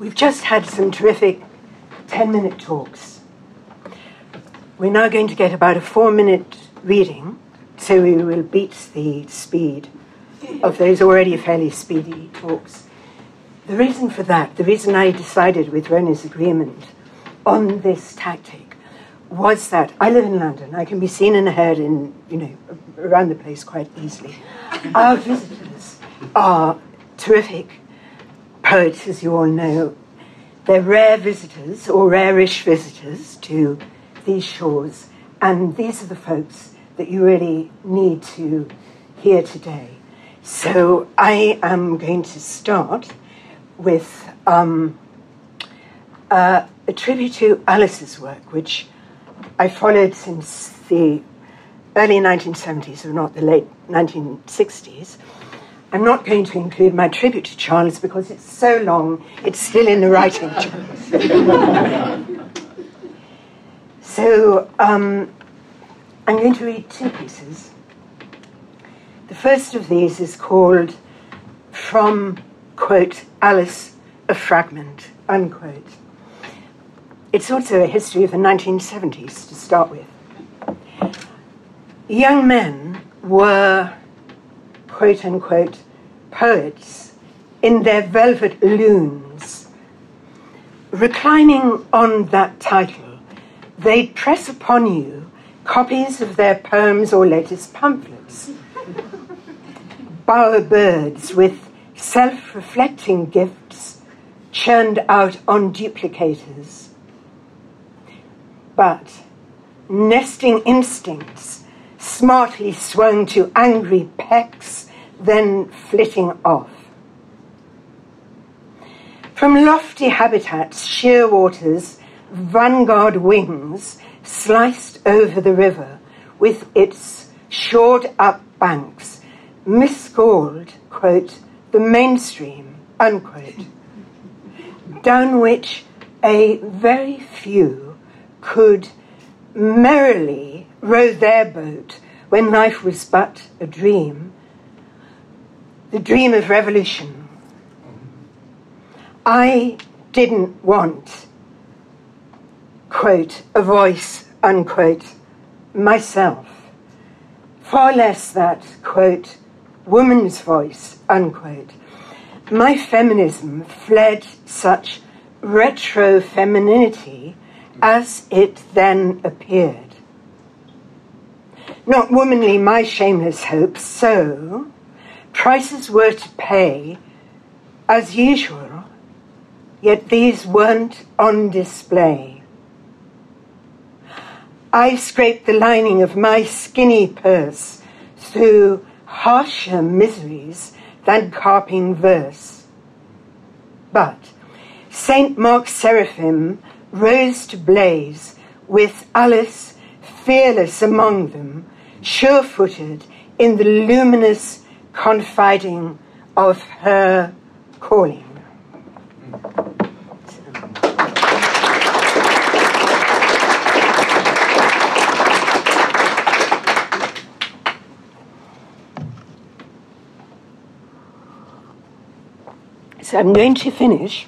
We've just had some terrific 10-minute talks. We're now going to get about a 4-minute reading, so we will beat the speed of those already fairly speedy talks. The reason for that, the reason I decided with Rona's agreement on this tactic was that I live in London. I can be seen and heard in, around the place quite easily. Our visitors are terrific poets, as you all know. They're rare visitors, or rare-ish visitors, to these shores, and these are the folks that you really need to hear today. So I am going to start with a tribute to Alice's work, which I followed since the early 1970s, or not the late 1960s. I'm not going to include my tribute to Charles because it's so long, it's still in the writing. So I'm going to read two pieces. The first of these is called From, quote, Alice, a Fragment, unquote. It's also a history of the 1970s to start with. Young men were, quote unquote, poets in their velvet looms. Reclining on that title, they'd press upon you copies of their poems or latest pamphlets. Bowerbirds with self-reflecting gifts churned out on duplicators. But nesting instincts smartly swung to angry pecks, then flitting off. From lofty habitats, shearwaters, vanguard wings sliced over the river with its shored-up banks, miscalled, quote, the mainstream, unquote, down which a very few could merrily row their boat when life was but a dream, the dream of revolution. I didn't want, quote, a voice, unquote, myself, far less that, quote, woman's voice, unquote. My feminism fled such retro-femininity as it then appeared. Not womanly my shameless hopes, so prices were to pay as usual, yet these weren't on display. I scraped the lining of my skinny purse through harsher miseries than carping verse. But St. Mark's seraphim rose to blaze with Alice fearless among them, sure-footed in the luminous confiding of her calling. So I'm going to finish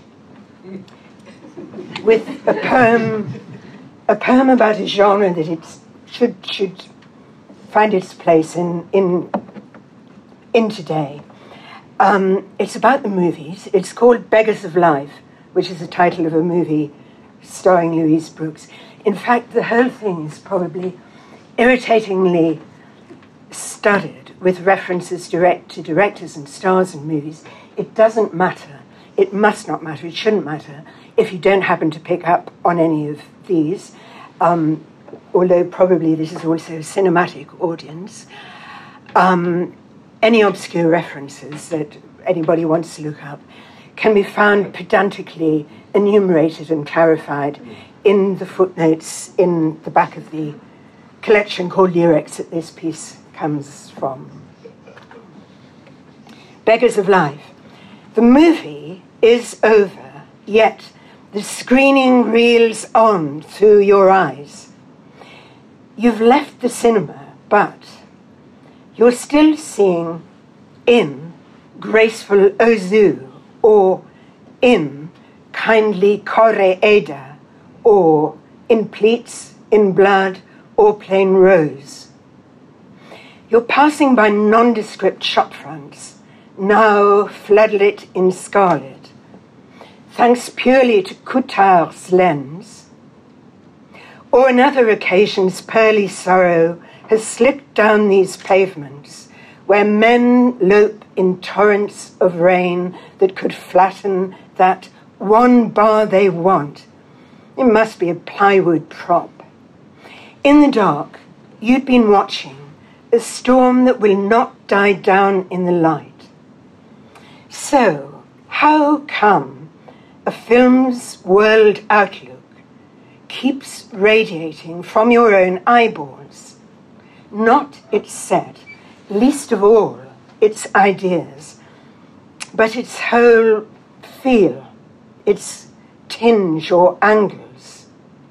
with a poem about a genre that it should find its place in today. It's about the movies. It's called Beggars of Life, which is the title of a movie starring Louise Brooks. In fact, the whole thing is probably irritatingly studded with references direct to directors and stars in movies. It doesn't matter. It must not matter. It shouldn't matter if you don't happen to pick up on any of these, although probably this is also a cinematic audience. Any obscure references that anybody wants to look up can be found pedantically enumerated and clarified in the footnotes in the back of the collection called Lyrics that this piece comes from. Beggars of Life. The movie is over, yet the screening reels on through your eyes. You've left the cinema, but you're still seeing in graceful Ozu or in kindly Corre Ada, or in pleats, in blood, or plain rose. You're passing by nondescript shop fronts, now floodlit in scarlet, thanks purely to Coutard's lens. Or on other occasions, pearly sorrow has slipped down these pavements where men lope in torrents of rain that could flatten that one bar they want. It must be a plywood prop. In the dark, you'd been watching a storm that will not die down in the light. So, how come a film's world outlook keeps radiating from your own eyeballs? Not its set, least of all its ideas, but its whole feel, its tinge or angles.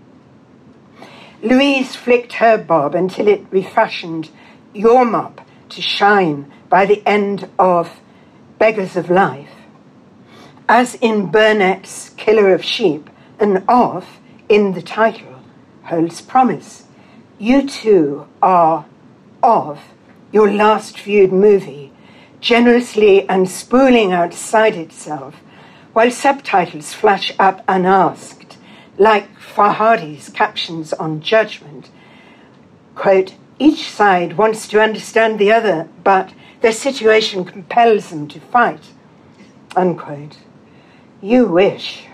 Louise flicked her bob until it refashioned your mop to shine by the end of Beggars of Life. As in Burnett's Killer of Sheep, an of, in the title, holds promise. You too are of your last viewed movie, generously unspooling outside itself, while subtitles flash up unasked, like Farhadi's captions on Judgment. Quote, each side wants to understand the other, but their situation compels them to fight. Unquote. You wish.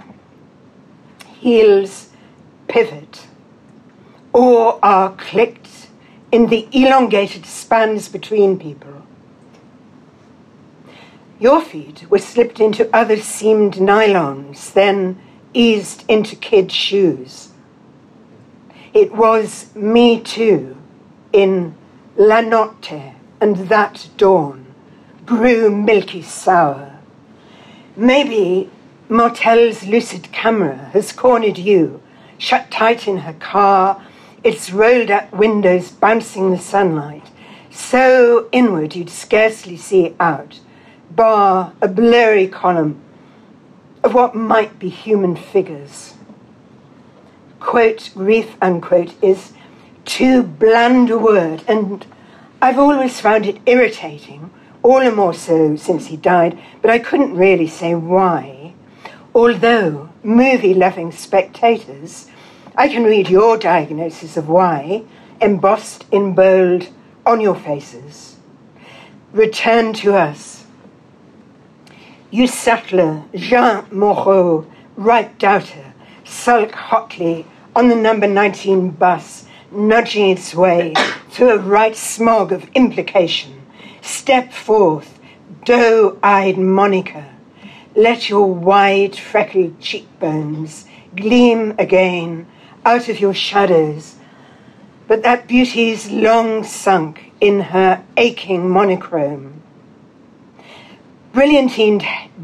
Heels pivot, or are clicked in the elongated spans between people. Your feet were slipped into other seamed nylons, then eased into kid shoes. It was Me Too in La Notte and That Dawn grew milky sour. Maybe Martel's lucid camera has cornered you, shut tight in her car, its rolled-up windows bouncing the sunlight, so inward you'd scarcely see out, bar a blurry column of what might be human figures. Quote, grief, unquote, is too bland a word, and I've always found it irritating, all the more so since he died, but I couldn't really say why. Although, movie-loving spectators, I can read your diagnosis of why, embossed in bold on your faces. Return to us. You settler, Jean Moreau, right doubter, sulk hotly on the number 19 bus, nudging its way through a right smog of implication. Step forth, doe-eyed Monica. Let your wide, freckled cheekbones gleam again out of your shadows. But that beauty's long sunk in her aching monochrome. Brilliantined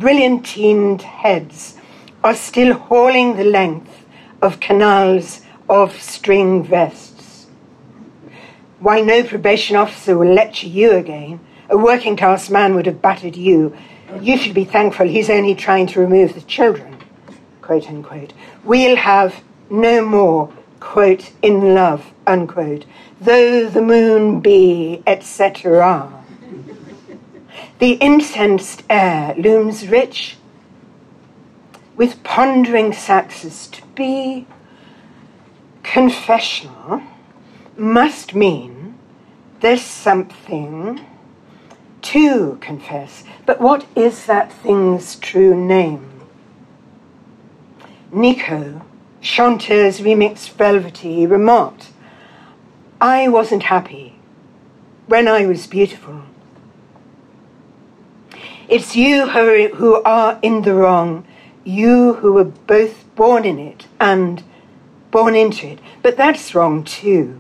heads are still hauling the length of canals of string vests. Why no probation officer will lecture you again, a working class man would have battered you. You should be thankful he's only trying to remove the children, quote unquote. We'll have no more, quote, in love, unquote, though the moon be, etc. The incensed air looms rich with pondering saxes. To be confessional must mean there's something to confess. But what is that thing's true name? Nico, Chanteur's remixed Velvety, remarked, I wasn't happy when I was beautiful. It's you who are in the wrong, you who were both born in it and born into it. But that's wrong too.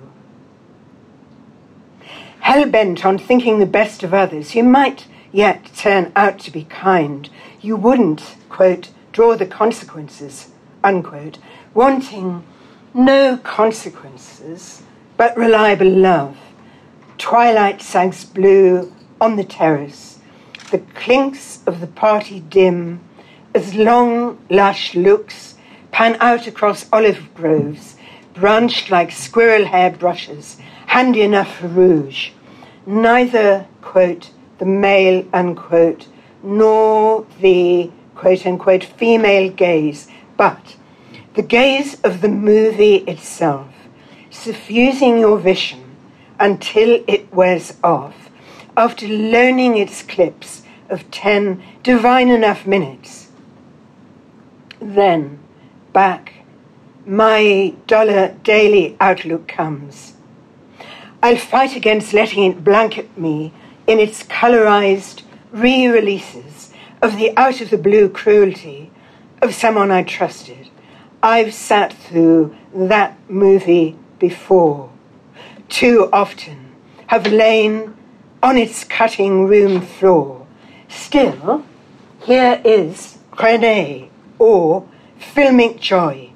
Hell-bent on thinking the best of others, you might yet turn out to be kind. You wouldn't, quote, draw the consequences, unquote, wanting no consequences but reliable love. Twilight sags blue on the terrace. The clinks of the party dim, as long, lush looks pan out across olive groves, branched like squirrel hair brushes, handy enough for rouge. Neither, quote, the male, unquote, nor the, quote, unquote, female gaze, but the gaze of the movie itself, suffusing your vision until it wears off, after loaning its clips of 10 divine enough minutes. Then, back, my dollar daily outlook comes. I'll fight against letting it blanket me in its colorized re-releases of the out-of-the-blue cruelty of someone I trusted. I've sat through that movie before. Too often have lain on its cutting room floor. Still, here is René, or filmic joy.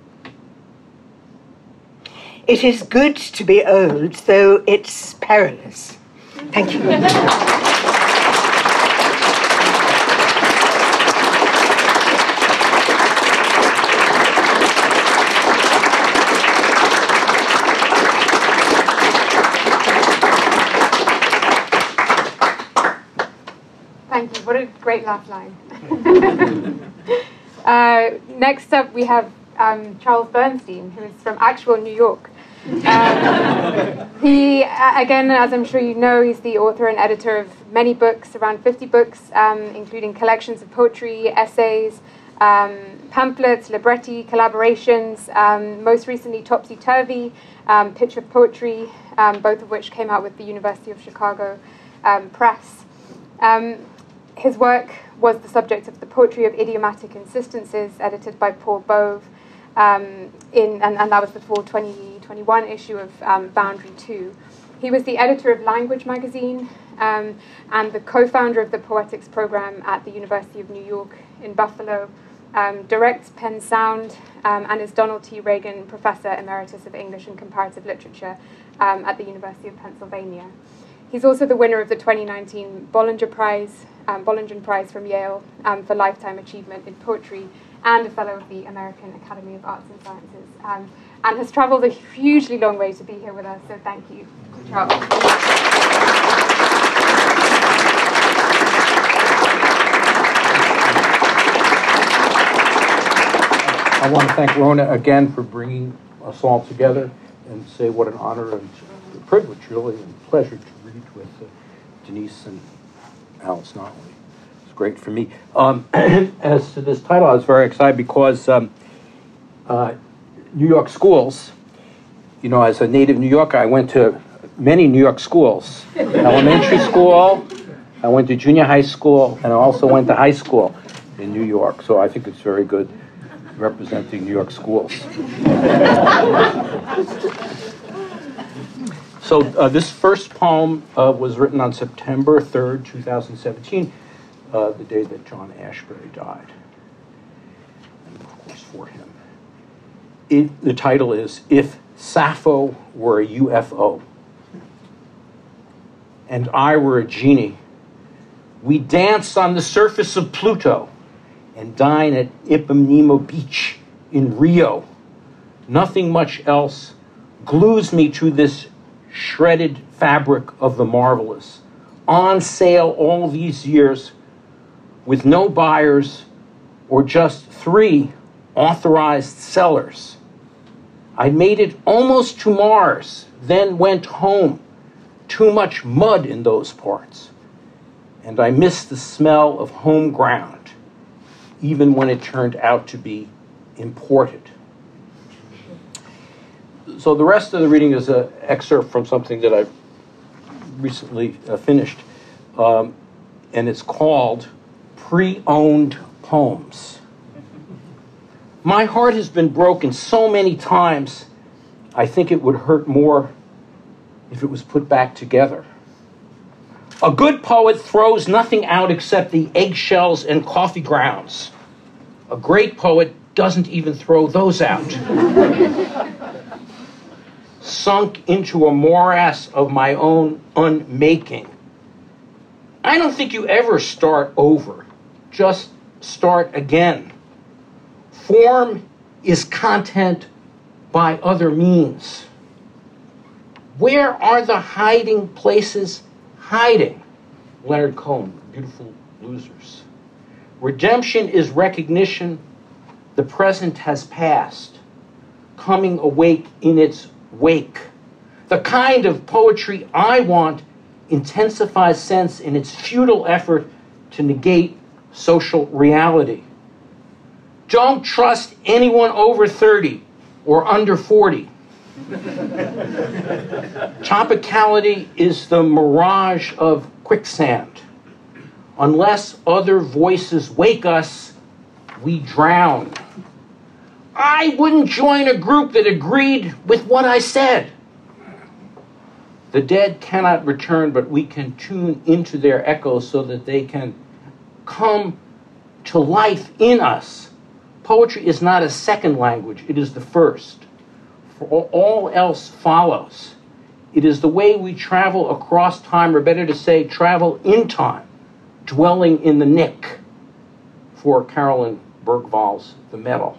It is good to be old, though it's perilous. Thank you. Thank you. What a great laugh line. Next up, we have Charles Bernstein, who is from actual New York. He, again, as I'm sure you know, he's the author and editor of many books, around 50 books, including collections of poetry, essays, pamphlets, libretti, collaborations, most recently Topsy Turvy, Pitch of Poetry, both of which came out with the University of Chicago Press. His work was the subject of the Poetry of Idiomatic Insistences, edited by Paul Bove, and that was the full 2021 issue of Boundary 2. He was the editor of Language magazine and the co-founder of the Poetics program at the University of New York in Buffalo, directs Penn Sound, and is Donald T. Reagan Professor Emeritus of English and Comparative Literature at the University of Pennsylvania. He's also the winner of the 2019 Bollingen Prize from Yale for Lifetime Achievement in Poetry, and a Fellow of the American Academy of Arts and Sciences, and has traveled a hugely long way to be here with us, so thank you, Charles. I want to thank Rona again for bringing us all together and say what an honor and a privilege, really, and pleasure to read with Denise and Alice Notley. It's great for me. As to this title, I was very excited because New York schools, you know, as a native New Yorker, I went to many New York schools. Elementary school, I went to junior high school, and I also went to high school in New York. So I think it's very good representing New York schools. So this first poem was written on September 3rd, 2017, the day that John Ashbery died, and of course for him. The title is If Sappho Were a UFO and I Were a Genie, we dance on the surface of Pluto and dine at Ipanema Beach in Rio. Nothing much else glues me to this shredded fabric of the marvelous, on sale all these years with no buyers or just 3 authorized sellers. I made it almost to Mars, then went home. Too much mud in those parts. And I missed the smell of home ground, even when it turned out to be imported. So the rest of the reading is an excerpt from something that I recently finished, and it's called Pre-Owned Poems. My heart has been broken so many times, I think it would hurt more if it was put back together. A good poet throws nothing out except the eggshells and coffee grounds. A great poet doesn't even throw those out. Sunk into a morass of my own unmaking. I don't think you ever start over, just start again. Form is content by other means. Where are the hiding places hiding? Leonard Cohen, Beautiful Losers. Redemption is recognition the present has passed, coming awake in its wake. The kind of poetry I want intensifies sense in its futile effort to negate social reality. Don't trust anyone over 30 or under 40. Topicality is the mirage of quicksand. Unless other voices wake us, we drown. I wouldn't join a group that agreed with what I said. The dead cannot return, but we can tune into their echoes so that they can come to life in us. Poetry is not a second language, it is the first. For all else follows. It is the way we travel across time, or better to say, travel in time, dwelling in the nick, for Carolyn Bergvall's The Metal.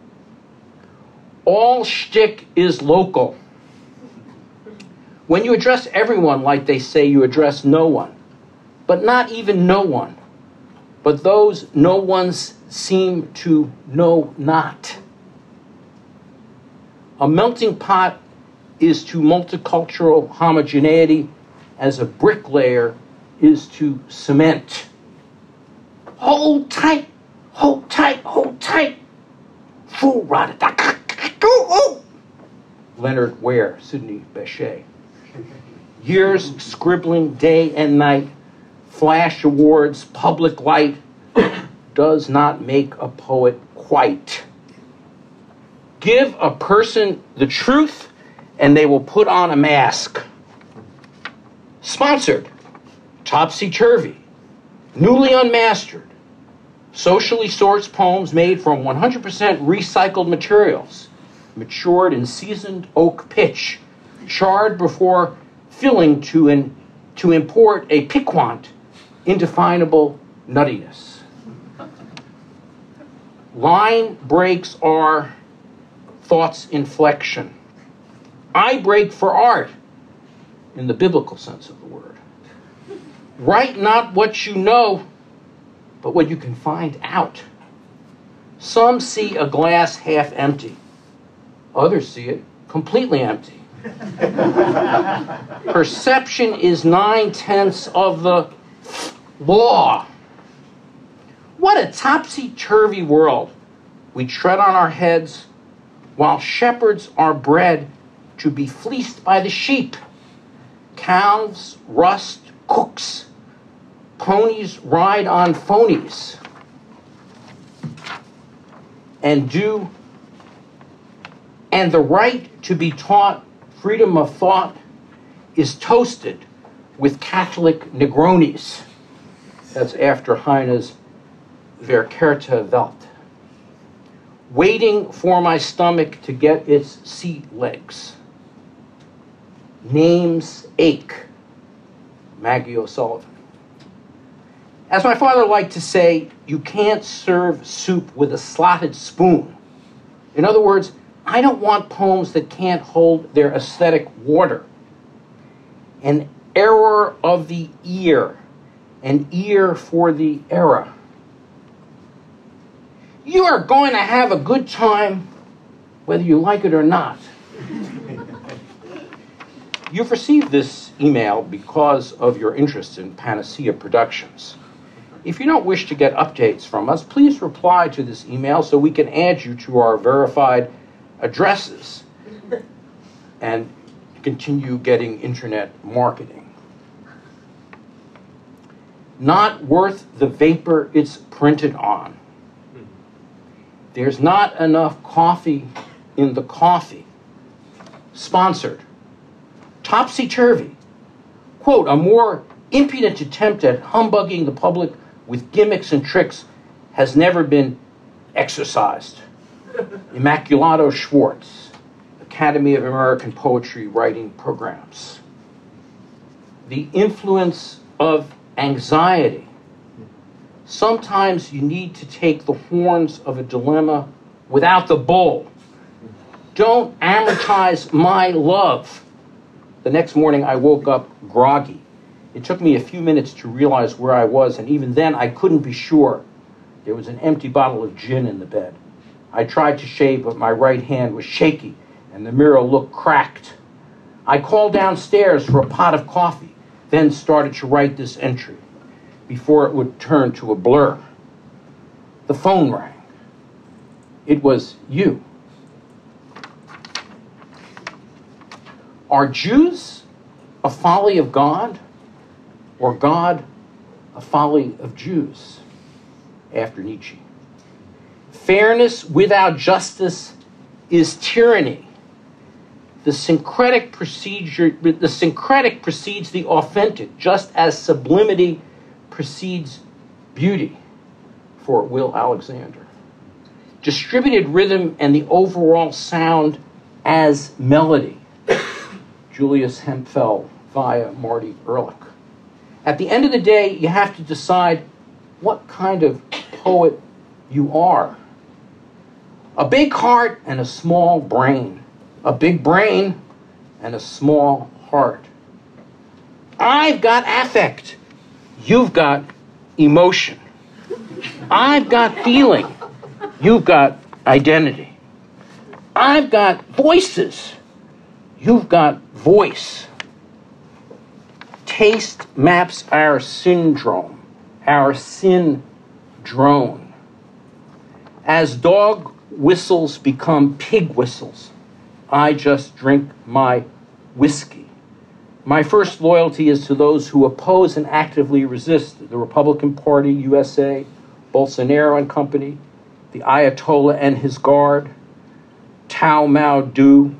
All shtick is local. When you address everyone like they say, you address no one. But not even no one. But those no ones seem to know not. A melting pot is to multicultural homogeneity as a bricklayer is to cement. Hold tight, hold tight, hold tight. Fool rotted. Leonard Ware, Sidney Bechet. Years scribbling day and night, flash awards, public light, does not make a poet quite. Give a person the truth and they will put on a mask. Sponsored, topsy-turvy, newly unmastered, socially sourced poems made from 100% recycled materials, matured in seasoned oak pitch, charred before filling to import a piquant, indefinable nuttiness. Line breaks are thought's inflection. I break for art, in the biblical sense of the word. Write not what you know, but what you can find out. Some see a glass half empty. Others see it completely empty. Perception is 9/10 of the law. What a topsy-turvy world. We tread on our heads while shepherds are bred to be fleeced by the sheep. Cows rust cooks. Ponies ride on phonies. And the right to be taught freedom of thought is toasted with Catholic Negronis. That's after Heine's Verkehrte Welt. Waiting for my stomach to get its sea legs. Names ache. Maggie O'Sullivan. As my father liked to say, you can't serve soup with a slotted spoon. In other words, I don't want poems that can't hold their aesthetic water. An error of the ear, an ear for the era. You are going to have a good time whether you like it or not. You've received this email because of your interest in Panacea Productions. If you don't wish to get updates from us, please reply to this email so we can add you to our verified addresses and continue getting internet marketing. Not worth the vapor it's printed on. There's not enough coffee in the coffee. Sponsored. Topsy-turvy. Quote, a more impudent attempt at humbugging the public with gimmicks and tricks has never been exercised. Immaculado Schwartz, Academy of American Poetry Writing Programs. The influence of anxiety. Sometimes you need to take the horns of a dilemma without the bull. Don't amortize my love. The next morning I woke up groggy. It took me a few minutes to realize where I was, and even then I couldn't be sure. There was an empty bottle of gin in the bed. I tried to shave, but my right hand was shaky, and the mirror looked cracked. I called downstairs for a pot of coffee, then started to write this entry before it would turn to a blur. The phone rang. It was you. Are Jews a folly of God, or God a folly of Jews? After Nietzsche. Fairness without justice is tyranny. The syncretic precedes the authentic, just as sublimity precedes beauty, for Will Alexander. Distributed rhythm and the overall sound as melody, Julius Hempel via Marty Ehrlich. At the end of the day, you have to decide what kind of poet you are. A big heart and a small brain. A big brain and a small heart. I've got affect. You've got emotion. I've got feeling. You've got identity. I've got voices. You've got voice. Taste maps our syndrome, our sin-drone. As dog whistles become pig whistles, I just drink my whiskey. My first loyalty is to those who oppose and actively resist the Republican Party, USA, Bolsonaro and company, the Ayatollah and his guard, Tao Mao Do,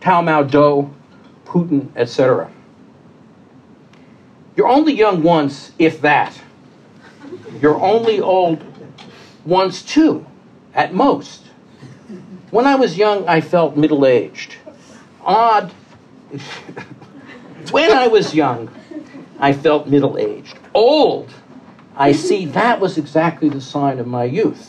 Putin, etc. You're only young once, if that. You're only old once, too, at most. When I was young, I felt middle-aged. Odd. When I was young, I felt middle-aged. Old, I see that was exactly the sign of my youth.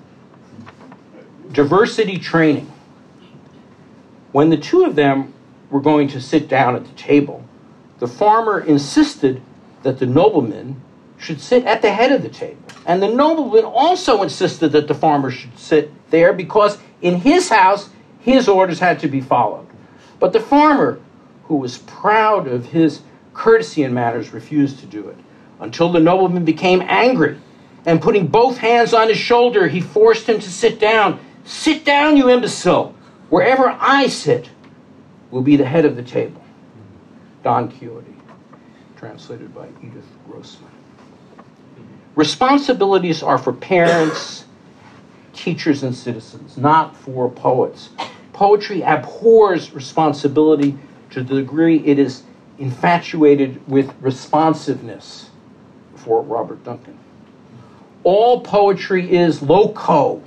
Diversity training. When the two of them were going to sit down at the table, the farmer insisted that the nobleman should sit at the head of the table. And the nobleman also insisted that the farmer should sit there because in his house, his orders had to be followed. But the farmer, who was proud of his courtesy and manners, refused to do it, until the nobleman became angry, and putting both hands on his shoulder, he forced him to sit down. Sit down, you imbecile. Wherever I sit will be the head of the table. Don Quixote, translated by Edith Grossman. Responsibilities are for parents, teachers, and citizens, not for poets. Poetry abhors responsibility to the degree it is infatuated with responsiveness, for Robert Duncan. All poetry is loco.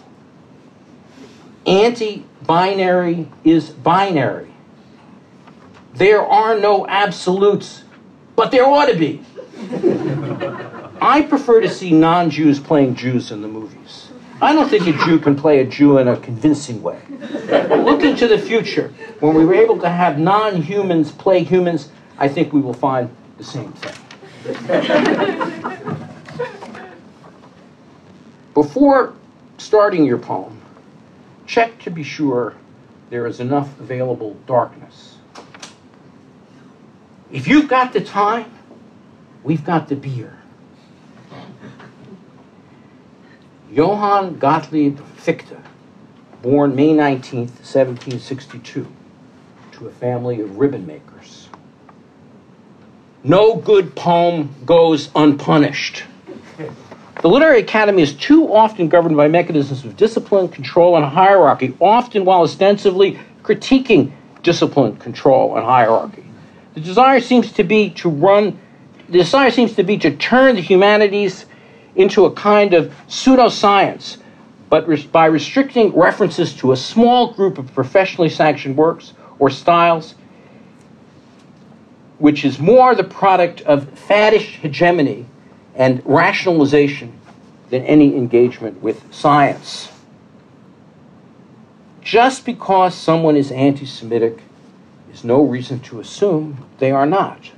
Anti-binary is binary. There are no absolutes, but there ought to be. I prefer to see non-Jews playing Jews in the movies. I don't think a Jew can play a Jew in a convincing way. But look into the future. When we were able to have non-humans play humans, I think we will find the same thing. Before starting your poem, check to be sure there is enough available darkness. If you've got the time, we've got the beer. Johann Gottlieb Fichte, born May 19th, 1762, to a family of ribbon makers. No good poem goes unpunished. The Literary Academy is too often governed by mechanisms of discipline, control, and hierarchy, often while ostensibly critiquing discipline, control, and hierarchy. The desire seems to be to turn the humanities into a kind of pseudoscience, but by restricting references to a small group of professionally sanctioned works or styles, which is more the product of faddish hegemony and rationalization than any engagement with science. Just because someone is anti-Semitic is no reason to assume they are not.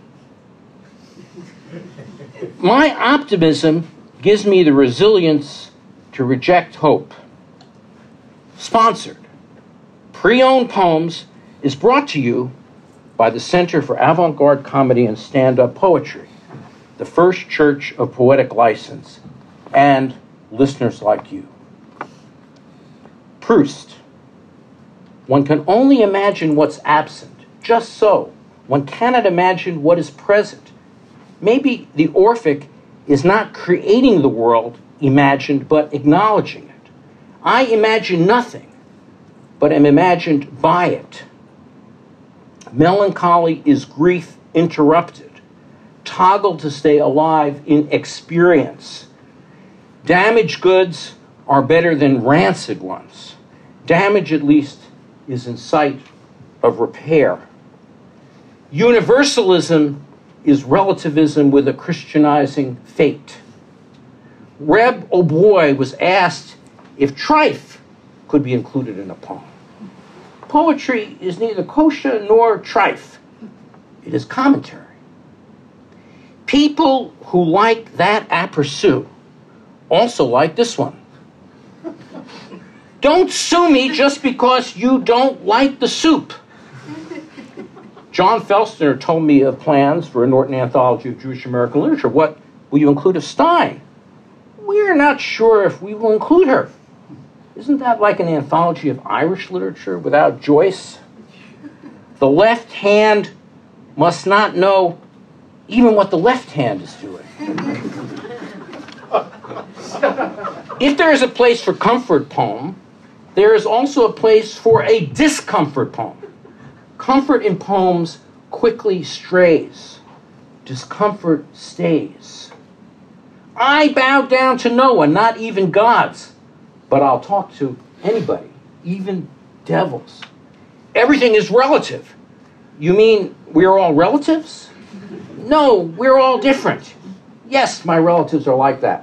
My optimism gives me the resilience to reject hope. Sponsored, Pre-Owned Poems is brought to you by the Center for Avant-Garde Comedy and Stand-Up Poetry, the First Church of Poetic License, and listeners like you. Proust. One can only imagine what's absent. Just so. One cannot imagine what is present. Maybe the Orphic is not creating the world imagined, but acknowledging it. I imagine nothing, but am imagined by it. Melancholy is grief interrupted, toggled to stay alive in experience. Damaged goods are better than rancid ones. Damage, at least, is in sight of repair. Universalism is relativism with a Christianizing fate. Reb O'Boy was asked if trife could be included in a poem. Poetry is neither kosher nor trife. It is commentary. People who like that aperçu also like this one. Don't sue me just because you don't like the soup. John Felstner told me of plans for a Norton Anthology of Jewish American Literature. What will you include of Stein? We're not sure if we will include her. Isn't that like an anthology of Irish literature without Joyce? The left hand must not know even what the left hand is doing. If there is a place for comfort poem, there is also a place for a discomfort poem. Comfort in poems quickly strays. Discomfort stays. I bow down to no one, not even gods, but I'll talk to anybody, even devils. Everything is relative. You mean we're all relatives? No, we're all different. Yes, my relatives are like that.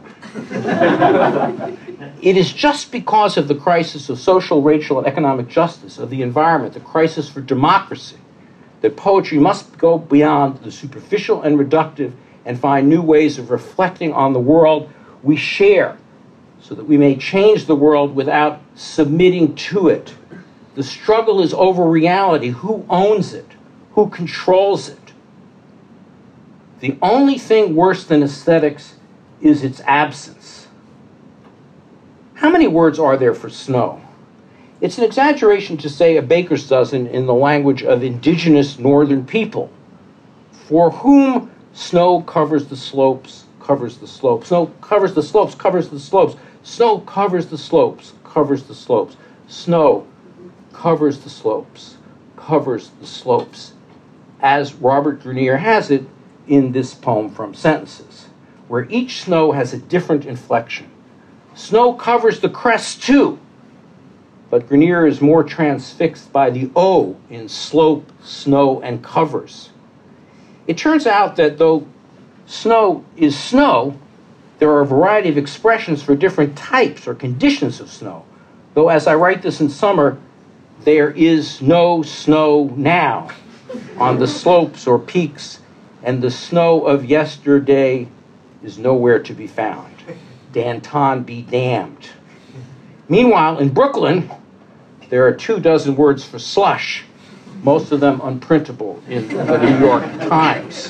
It is just because of the crisis of social, racial, and economic justice, of the environment, the crisis for democracy, that poetry must go beyond the superficial and reductive and find new ways of reflecting on the world we share, so that we may change the world without submitting to it. The struggle is over reality. Who owns it? Who controls it? The only thing worse than aesthetics is its absence. How many words are there for snow? It's an exaggeration to say a baker's dozen in the language of indigenous northern people, for whom snow covers the slopes, covers the slopes. Snow covers the slopes, covers the slopes. Snow covers the slopes, covers the slopes. Snow covers the slopes, covers the slopes, as Robert Grenier has it in this poem from Sentences, where each snow has a different inflection. Snow covers the crest too, but Grenier is more transfixed by the O in slope, snow, and covers. It turns out that though snow is snow, there are a variety of expressions for different types or conditions of snow, though as I write this in summer, there is no snow now on the slopes or peaks, and the snow of yesterday is nowhere to be found. Danton be damned. Meanwhile, in Brooklyn, there are 24 words for slush, most of them unprintable in the New York Times.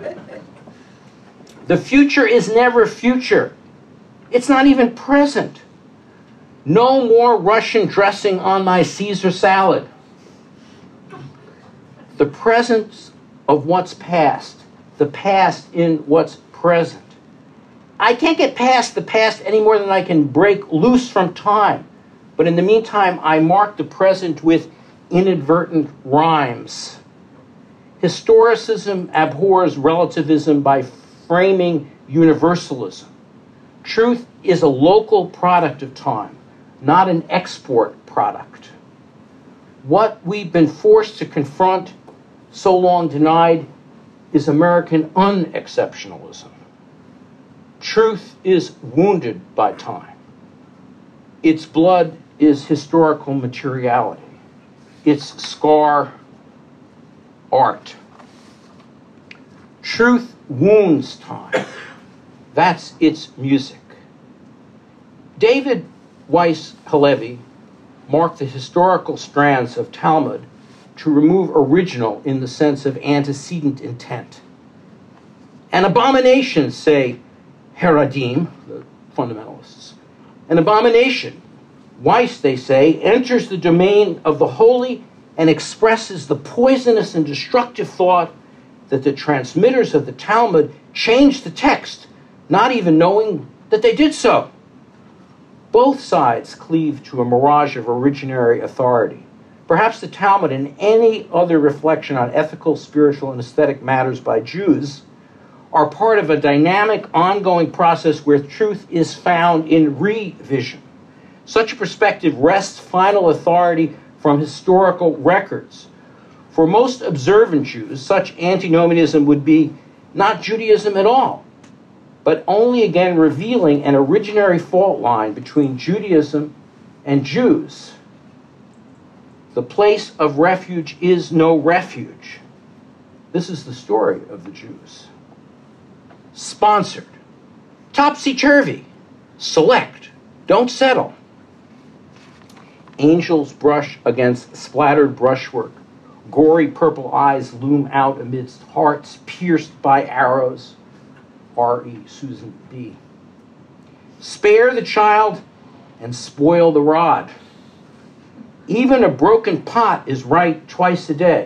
The future is never future. It's not even present. No more Russian dressing on my Caesar salad. The presence of what's past, the past in what's present. I can't get past the past any more than I can break loose from time. But in the meantime, I mark the present with inadvertent rhymes. Historicism abhors relativism by framing universalism. Truth is a local product of time, not an export product. What we've been forced to confront, so long denied, is American unexceptionalism. Truth is wounded by time. Its blood is historical materiality. Its scar, art. Truth wounds time. That's its music. David Weiss Halevi marked the historical strands of Talmud to remove original in the sense of antecedent intent. An abomination, say Haradim, the fundamentalists. An abomination, Weiss, they say, enters the domain of the holy and expresses the poisonous and destructive thought that the transmitters of the Talmud changed the text, not even knowing that they did so. Both sides cleave to a mirage of originary authority. Perhaps the Talmud and any other reflection on ethical, spiritual, and aesthetic matters by Jews are part of a dynamic, ongoing process where truth is found in revision. Such a perspective wrests final authority from historical records. For most observant Jews, such antinomianism would be not Judaism at all, but only again revealing an originary fault line between Judaism and Jews. The place of refuge is no refuge. This is the story of the Jews. Sponsored. Topsy-turvy. Select. Don't settle. Angels brush against splattered brushwork. Gory purple eyes loom out amidst hearts pierced by arrows. R.E. Susan B. Spare the child and spoil the rod. Even a broken pot is right twice a day.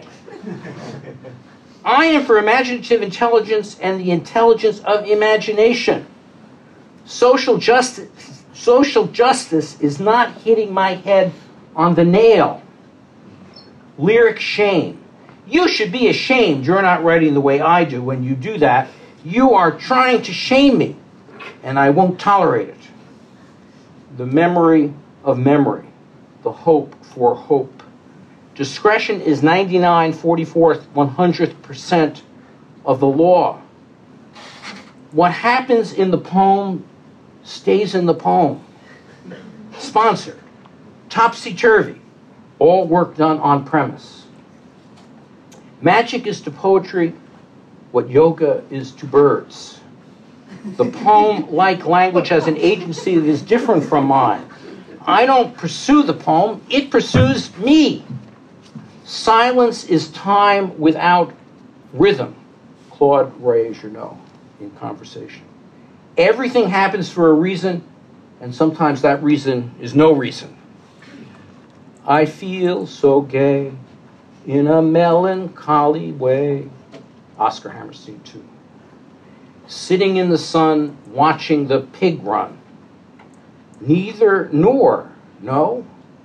I am for imaginative intelligence and the intelligence of imagination. Social justice is not hitting my head on the nail. Lyric shame. You should be ashamed you're not writing the way I do. When you do that, you are trying to shame me, and I won't tolerate it. The memory of memory. The hope for hope. Discretion is 99/44 100% of the law. What happens in the poem stays in the poem. Sponsored. Topsy-turvy. All work done on premise. Magic is to poetry what yoga is to birds. The poem-like language has an agency that is different from mine. I don't pursue the poem, it pursues me. Silence is time without rhythm. Claude Ray, as you know, in Conversation. Everything happens for a reason, and sometimes that reason is no reason. I feel so gay in a melancholy way. Oscar Hammerstein, too. Sitting in the sun, watching the pig run. Neither nor, no.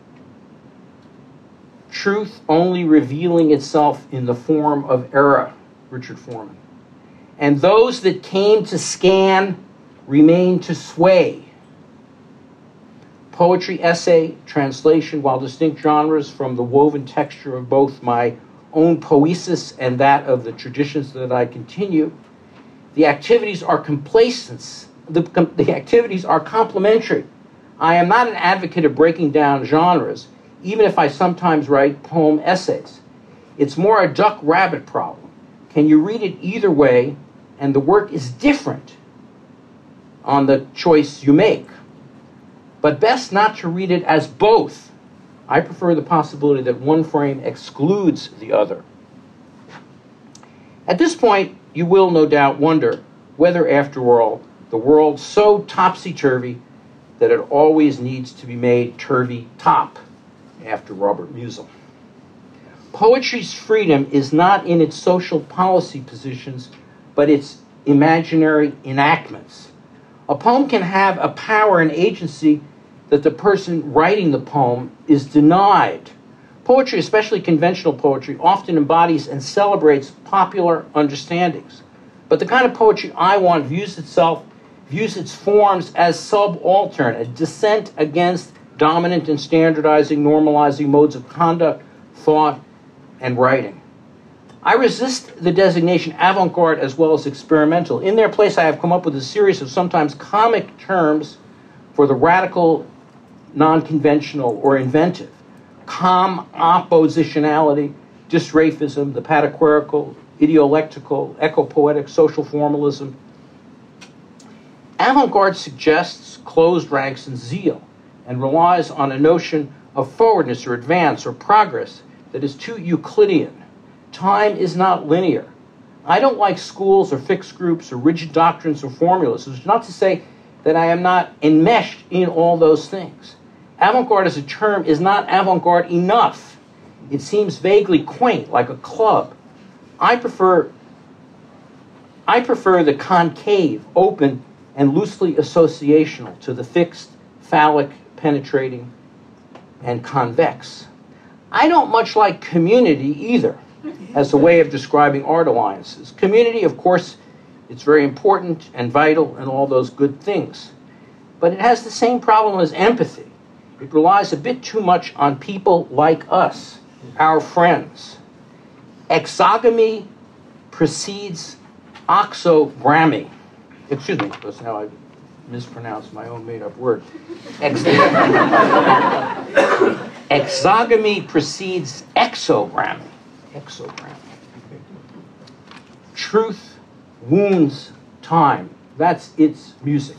Truth only revealing itself in the form of error, Richard Foreman. And those that came to scan remain to sway. Poetry, essay, translation, while distinct genres from the woven texture of both my own poesis and that of the traditions that I continue, the activities are the activities are complementary. I am not an advocate of breaking down genres, even if I sometimes write poem essays. It's more a duck-rabbit problem. Can you read it either way, and the work is different on the choice you make? But best not to read it as both. I prefer the possibility that one frame excludes the other. At this point, you will no doubt wonder whether, after all, the world's so topsy-turvy that it always needs to be made turvy-top, after Robert Musil. Poetry's freedom is not in its social policy positions, but its imaginary enactments. A poem can have a power and agency that the person writing the poem is denied. Poetry, especially conventional poetry, often embodies and celebrates popular understandings. But the kind of poetry I want views its forms as subaltern, a dissent against dominant and standardizing, normalizing modes of conduct, thought, and writing. I resist the designation avant-garde as well as experimental. In their place, I have come up with a series of sometimes comic terms for the radical, non-conventional, or inventive. Oppositionality, dysraphism, the pataquerical, idiolectical, eco-poetic, social formalism. Avant-garde suggests closed ranks and zeal, and relies on a notion of forwardness or advance or progress that is too Euclidean. Time is not linear. I don't like schools or fixed groups or rigid doctrines or formulas. It's not to say that I am not enmeshed in all those things. Avant-garde as a term is not avant-garde enough. It seems vaguely quaint, like a club. I prefer the concave, open, and loosely associational to the fixed, phallic, penetrating, and convex. I don't much like community either as a way of describing art alliances. Community, of course, it's very important and vital and all those good things. But it has the same problem as empathy. It relies a bit too much on people like us, our friends. Exogamy precedes oxobramy. Excuse me, because now I mispronounced my own made-up word. Exogamy precedes exobramy. Exobramy. Truth wounds time. That's its music.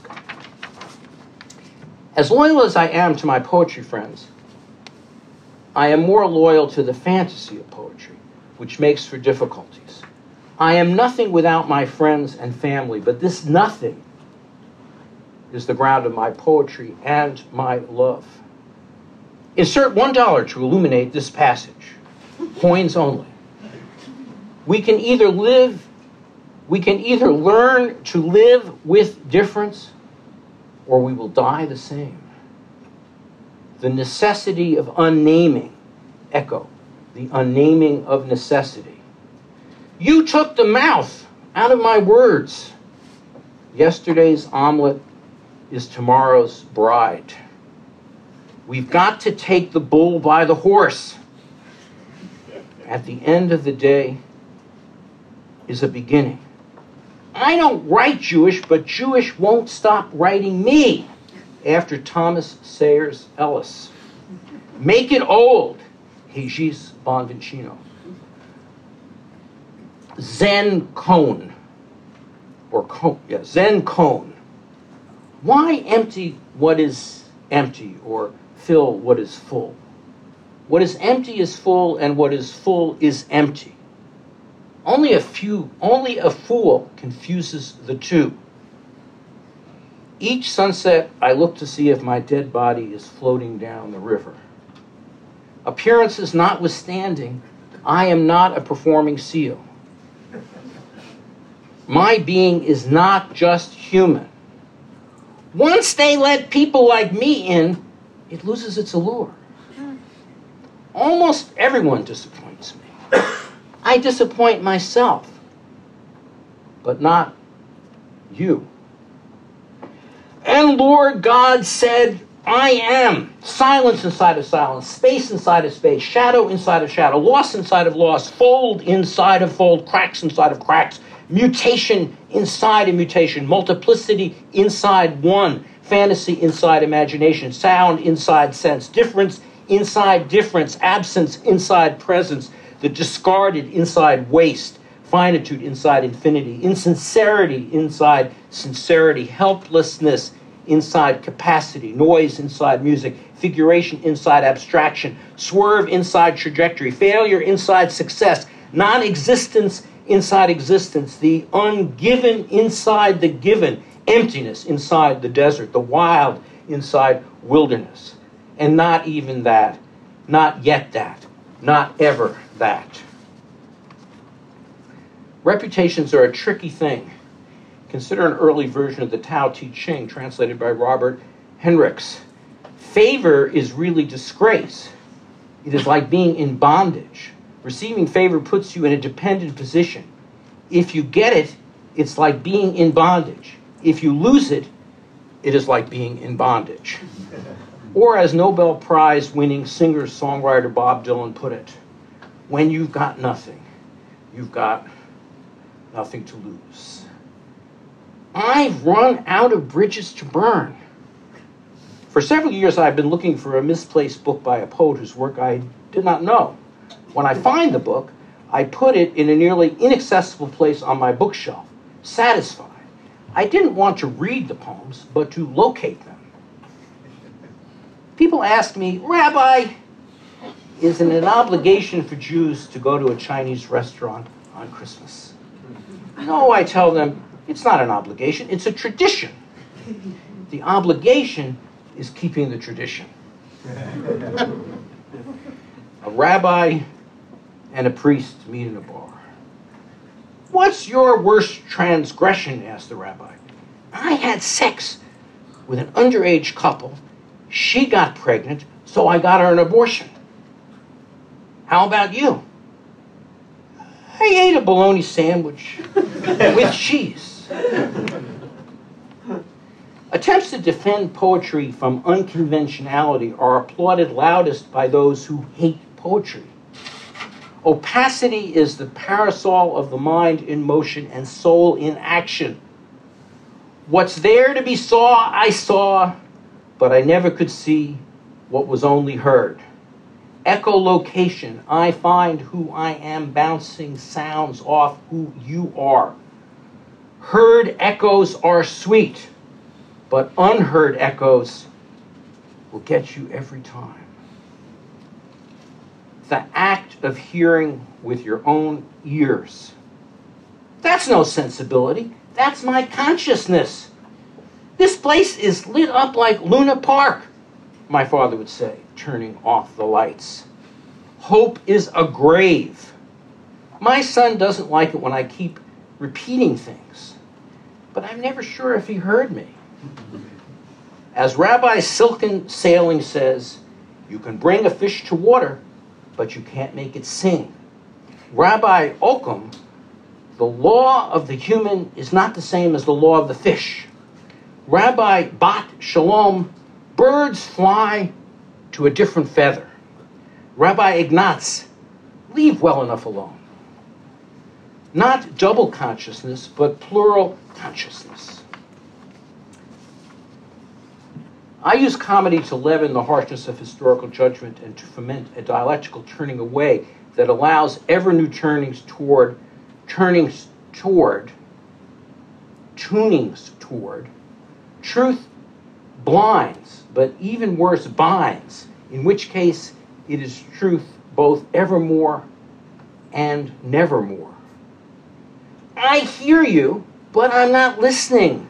As loyal as I am to my poetry friends, I am more loyal to the fantasy of poetry, which makes for difficulties. I am nothing without my friends and family, but this nothing is the ground of my poetry and my love. Insert $1 to illuminate this passage. Coins only. We can either learn to live with difference, or we will die the same. The necessity of unnaming. Echo. The unnaming of necessity. You took the mouth out of my words. Yesterday's omelet is tomorrow's bride. We've got to take the bull by the horse. At the end of the day is a beginning. I don't write Jewish, but Jewish won't stop writing me. After Thomas Sayers Ellis. Make it old. Hegis Bonvicino. Zen Cone. Zen Cone. Why empty what is empty, or fill what is full? What is empty is full, and what is full is empty. Only a fool confuses the two. Each sunset, I look to see if my dead body is floating down the river. Appearances notwithstanding, I am not a performing seal. My being is not just human. Once they let people like me in, it loses its allure. Almost everyone disappoints me. I disappoint myself, but not you. And Lord God said, I am. Silence inside of silence, space inside of space, shadow inside of shadow, loss inside of loss, fold inside of fold, cracks inside of cracks, mutation inside of mutation, multiplicity inside one, fantasy inside imagination, sound inside sense, difference inside difference, absence inside presence, the discarded inside waste, finitude inside infinity, insincerity inside sincerity, helplessness inside capacity, noise inside music, figuration inside abstraction, swerve inside trajectory, failure inside success, non-existence inside existence, the ungiven inside the given, emptiness inside the desert, the wild inside wilderness. And not even that, not yet that, not ever that. Reputations are a tricky thing. Consider an early version of the Tao Te Ching, translated by Robert Henricks. Favor is really disgrace. It is like being in bondage. Receiving favor puts you in a dependent position. If you get it, it's like being in bondage. If you lose it, it is like being in bondage. Or as Nobel Prize winning singer-songwriter Bob Dylan put it, when you've got nothing, you've got nothing to lose. I've run out of bridges to burn. For several years, I've been looking for a misplaced book by a poet whose work I did not know. When I find the book, I put it in a nearly inaccessible place on my bookshelf, satisfied. I didn't want to read the poems, but to locate them. People ask me, Rabbi, is it an obligation for Jews to go to a Chinese restaurant on Christmas? No, I tell them, it's not an obligation, it's a tradition. The obligation is keeping the tradition. A rabbi and a priest meet in a bar. What's your worst transgression? Asked the rabbi. I had sex with an underage couple. She got pregnant, so I got her an abortion. How about you? I ate a bologna sandwich with cheese. Attempts to defend poetry from unconventionality are applauded loudest by those who hate poetry. Opacity is the parasol of the mind in motion and soul in action. What's there to be saw, I saw, but I never could see what was only heard. Echolocation, I find who I am bouncing sounds off who you are. Heard echoes are sweet, but unheard echoes will get you every time. The act of hearing with your own ears. That's no sensibility. That's my consciousness. This place is lit up like Luna Park, my father would say, turning off the lights. Hope is a grave. My son doesn't like it when I keep repeating things, but I'm never sure if he heard me. As Rabbi Silken Sailing says, you can bring a fish to water, but you can't make it sing. Rabbi Occam, the law of the human is not the same as the law of the fish. Rabbi Bat Shalom, birds fly to a different feather. Rabbi Ignatz, leave well enough alone. Not double consciousness, but plural consciousness. I use comedy to leaven the harshness of historical judgment and to foment a dialectical turning away that allows ever new tunings toward, truth blinds, but even worse binds, in which case it is truth both evermore and nevermore. I hear you, but I'm not listening.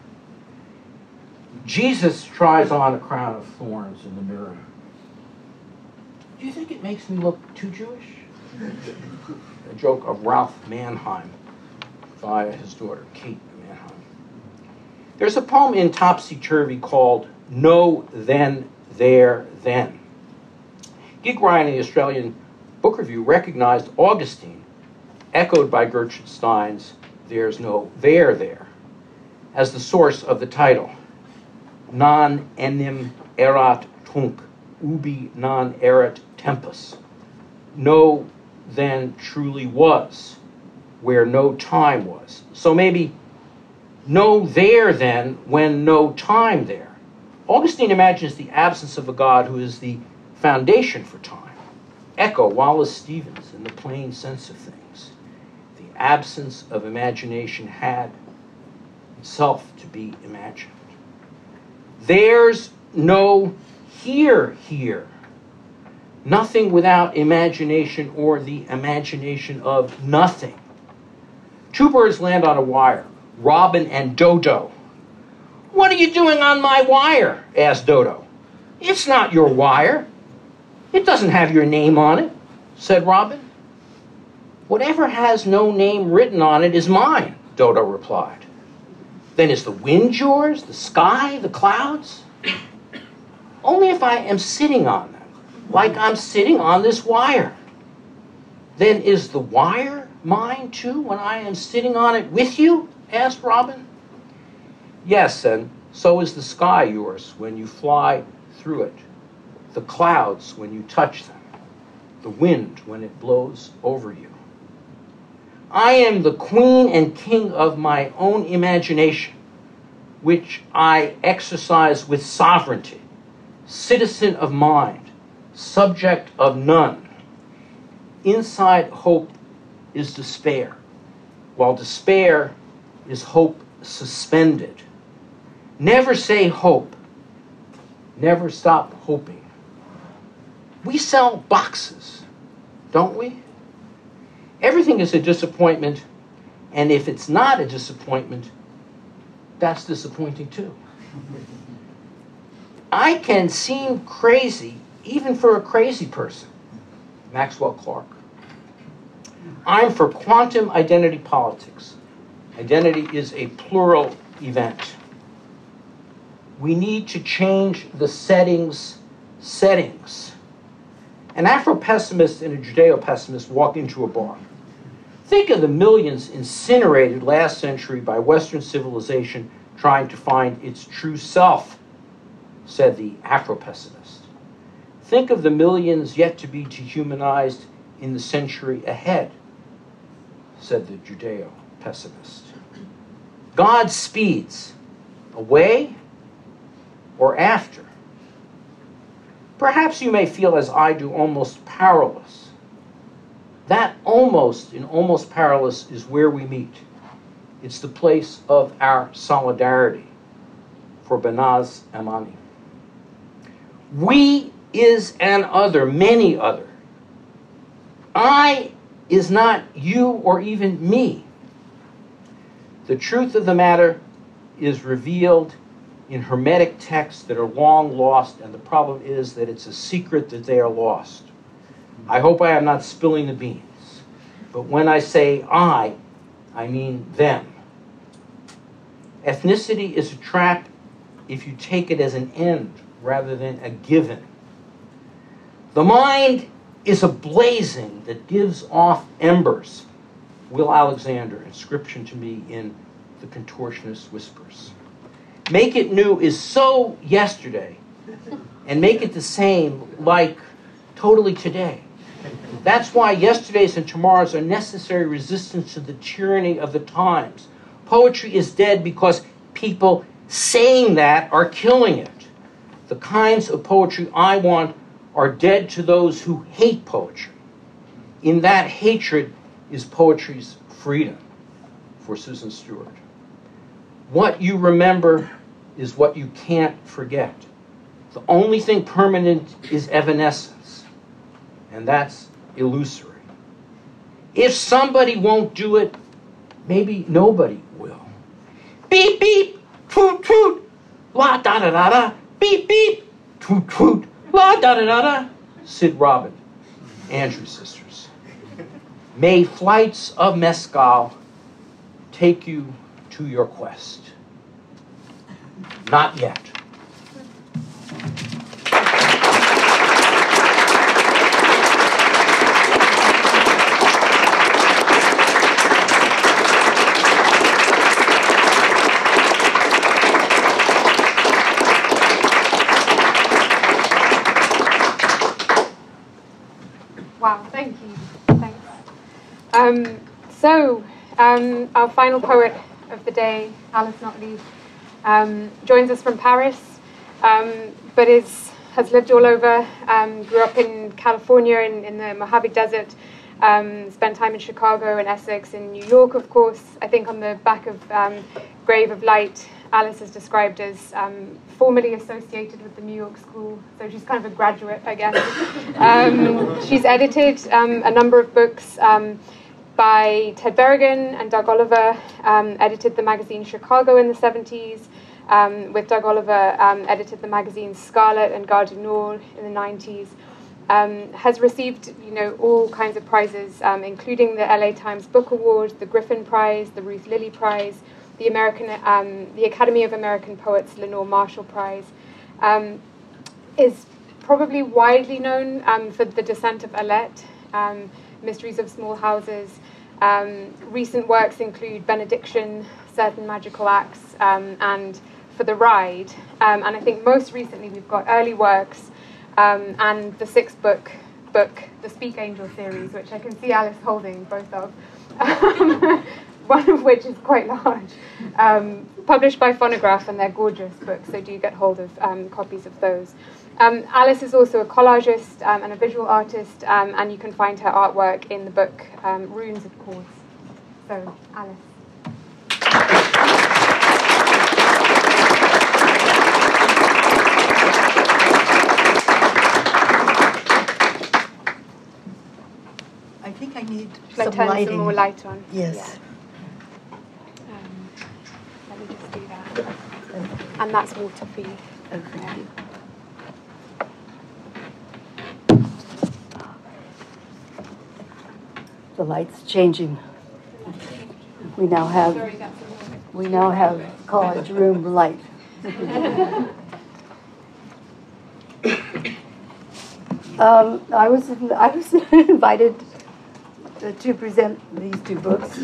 Jesus tries on a crown of thorns in the mirror. Do you think it makes me look too Jewish? A joke of Ralph Mannheim via his daughter, Kate Mannheim. There's a poem in Topsy Turvy called No, Then, There, Then. Gig Ryan in the Australian Book Review recognized Augustine, echoed by Gertrude Stein's There's No There, There, as the source of the title. Non enim erat tunc, ubi non erat tempus. No then truly was, where no time was. So maybe no there then, when no time there. Augustine imagines the absence of a God who is the foundation for time. Echo Wallace Stevens in The Plain Sense of Things. The absence of imagination had itself to be imagined. There's no here. Nothing without imagination or the imagination of nothing. Two birds land on a wire, Robin and Dodo. What are you doing on my wire? Asked Dodo. It's not your wire. It doesn't have your name on it, said Robin. Whatever has no name written on it is mine, Dodo replied. Then is the wind yours, the sky, the clouds? Only if I am sitting on them, like I'm sitting on this wire. Then is the wire mine too when I am sitting on it with you? Asked Robin. Yes, and so is the sky yours when you fly through it, the clouds when you touch them, the wind when it blows over you. I am the queen and king of my own imagination, which I exercise with sovereignty, citizen of mind, subject of none. Inside hope is despair, while despair is hope suspended. Never say hope. Never stop hoping. We sell boxes, don't we? Everything is a disappointment, and if it's not a disappointment, that's disappointing too. I can seem crazy, even for a crazy person. Maxwell Clark. I'm for quantum identity politics. Identity is a plural event. We need to change the settings. An Afro-pessimist and a Judeo-pessimist walk into a bar. Think of the millions incinerated last century by Western civilization trying to find its true self, said the Afro-pessimist. Think of the millions yet to be dehumanized in the century ahead, said the Judeo-pessimist. God speeds, away or after. Perhaps you may feel, as I do, almost powerless. That almost in almost powerless is where we meet. It's the place of our solidarity, for Behnaz Amani. We is an other, many other. I is not you or even me. The truth of the matter is revealed in Hermetic texts that are long lost, and the problem is that it's a secret that they are lost. I hope I am not spilling the beans, but when I say I mean them. Ethnicity is a trap if you take it as an end rather than a given. The mind is a blazing that gives off embers. Will Alexander, inscription to me in The Contortionist Whispers. Make it new is so yesterday, and make it the same like totally today. That's why yesterdays and tomorrows are necessary resistance to the tyranny of the times. Poetry is dead because people saying that are killing it. The kinds of poetry I want are dead to those who hate poetry. In that hatred is poetry's freedom, for Susan Stewart. What you remember is what you can't forget. The only thing permanent is evanescence, and that's illusory. If somebody won't do it, maybe nobody will. Beep, beep, toot, toot, la, da, da, da, da, beep, beep, toot, toot, la, da, da, da, da. Sid Robin, Andrews Sisters. May flights of mescal take you to your quest. Not yet. Wow, thank you. Thanks. Our final poet of the day, Alice Notley, joins us from Paris, but has lived all over, grew up in California in the Mojave Desert, spent time in Chicago and Essex, in New York, of course. I think on the back of Grave of Light, Alice is described as formerly associated with the New York School, so she's kind of a graduate, I guess. She's edited a number of books by Ted Berrigan and Doug Oliver, edited the magazine Chicago in the 70s, with Doug Oliver edited the magazine Scarlet and Gare du Nord in the 90s. Has received, all kinds of prizes, including the LA Times Book Award, the Griffin Prize, the Ruth Lilly Prize, the Academy of American Poets Lenore Marshall Prize. Is probably widely known for The Descent of Alette, Mysteries of Small Houses. Recent works include Benediction, Certain Magical Acts, and For the Ride. And I think most recently we've got early works and the sixth book book, the Speak Angel series, which I can see Alice holding both of, one of which is quite large, published by Phonograph, and they're gorgeous books, so do get hold of copies of those. Alice is also a collagist and a visual artist, and you can find her artwork in the book Runes, of course. So, Alice. I think I need Shall some I turn lighting. some more light on? Yes. Yeah. Let me just do that. And that's water for you. Okay. The light's changing. We now have college room light. I was invited to present these two books,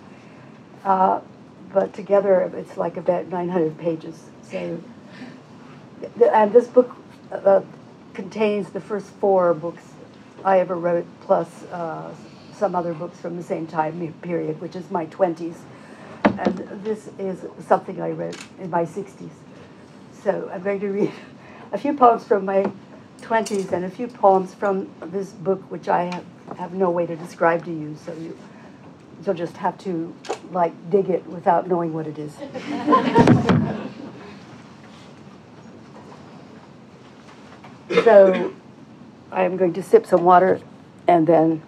but together it's like about 900 pages. So, and this book contains the first 4 books I ever wrote, plus some other books from the same time period, which is my 20s. And this is something I wrote in my 60s. So I'm going to read a few poems from my 20s and a few poems from this book, which I have no way to describe to you, so you'll just have to dig it without knowing what it is. So I'm going to sip some water and then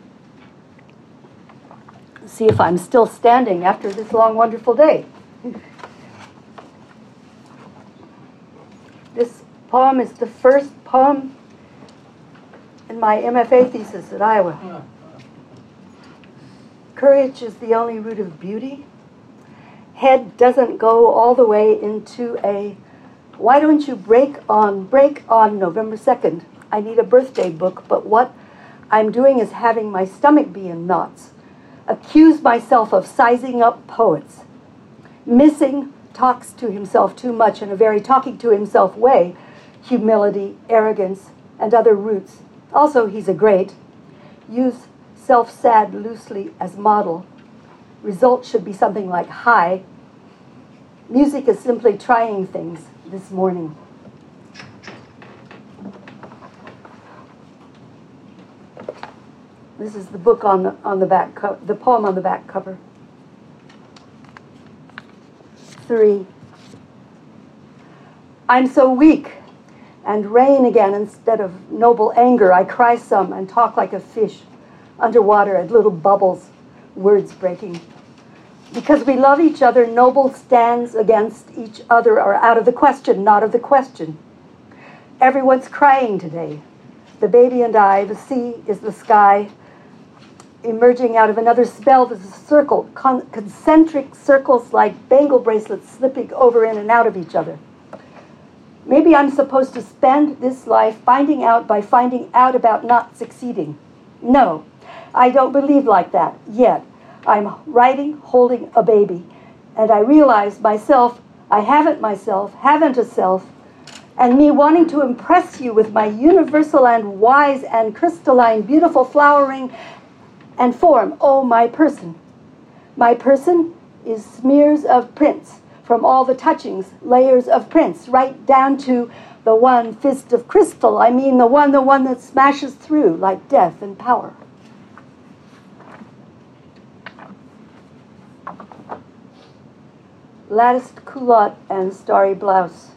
see if I'm still standing after this long, wonderful day. This poem is the first poem in my MFA thesis at Iowa. Courage is the only root of beauty. Head doesn't go all the way into a, why don't you break on November 2nd? I need a birthday book, but what I'm doing is having my stomach be in knots. Accuse myself of sizing up poets. Missing talks to himself too much in a very talking to himself way. Humility, arrogance, and other roots. Also, he's a great. Use self-sad loosely as model. Result should be something like high. Music is simply trying things this morning. This is the book on the back the poem on the back cover. 3. I'm so weak, and rain again instead of noble anger. I cry some and talk like a fish underwater at little bubbles, words breaking. Because we love each other, noble stands against each other are out of the question, not of the question. Everyone's crying today. The baby and I, the sea is the sky. Emerging out of another spell, there's a circle, concentric circles like bangle bracelets slipping over in and out of each other. Maybe I'm supposed to spend this life finding out by finding out about not succeeding. No, I don't believe like that yet. I'm writing, holding a baby, and I realize myself, I haven't a self, and me wanting to impress you with my universal and wise and crystalline, beautiful flowering and form. Oh, my person. My person is smears of prints from all the touchings, layers of prints, right down to the one fist of crystal. I mean the one that smashes through like death and power. Latticed culotte and starry blouse.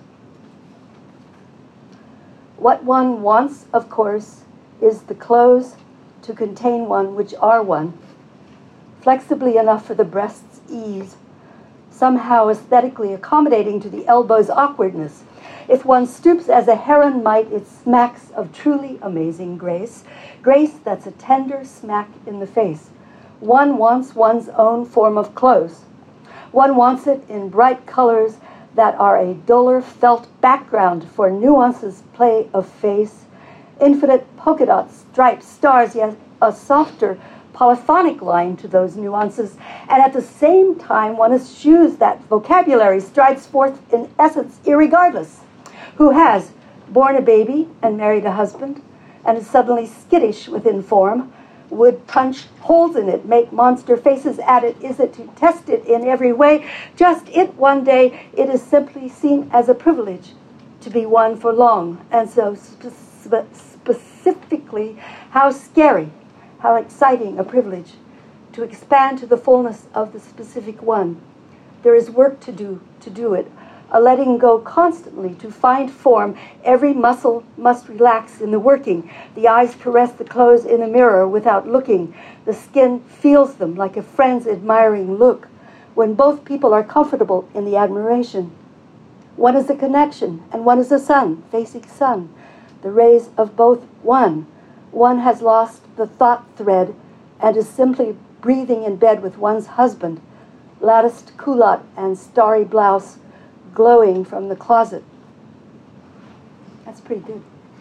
What one wants, of course, is the clothes to contain one which are one, flexibly enough for the breast's ease, somehow aesthetically accommodating to the elbow's awkwardness. If one stoops as a heron might, it smacks of truly amazing grace, grace that's a tender smack in the face. One wants one's own form of clothes. One wants it in bright colors that are a duller felt background for nuances play of face, infinite polka dots, stripes, stars, yet a softer polyphonic line to those nuances, and at the same time one eschews that vocabulary strides forth in essence irregardless, who has born a baby and married a husband, and is suddenly skittish within form, would punch holes in it, make monster faces at it, is it to test it in every way? Just it one day, it is simply seen as a privilege to be one for long. And so specifically, how scary, how exciting a privilege to expand to the fullness of the specific one. There is work to do it, a letting go constantly to find form. Every muscle must relax in the working. The eyes caress the clothes in a mirror without looking. The skin feels them like a friend's admiring look when both people are comfortable in the admiration. One is a connection, and one is a sun, facing sun. The rays of both one. One has lost the thought thread and is simply breathing in bed with one's husband, latticed culotte and starry blouse glowing from the closet. That's pretty good.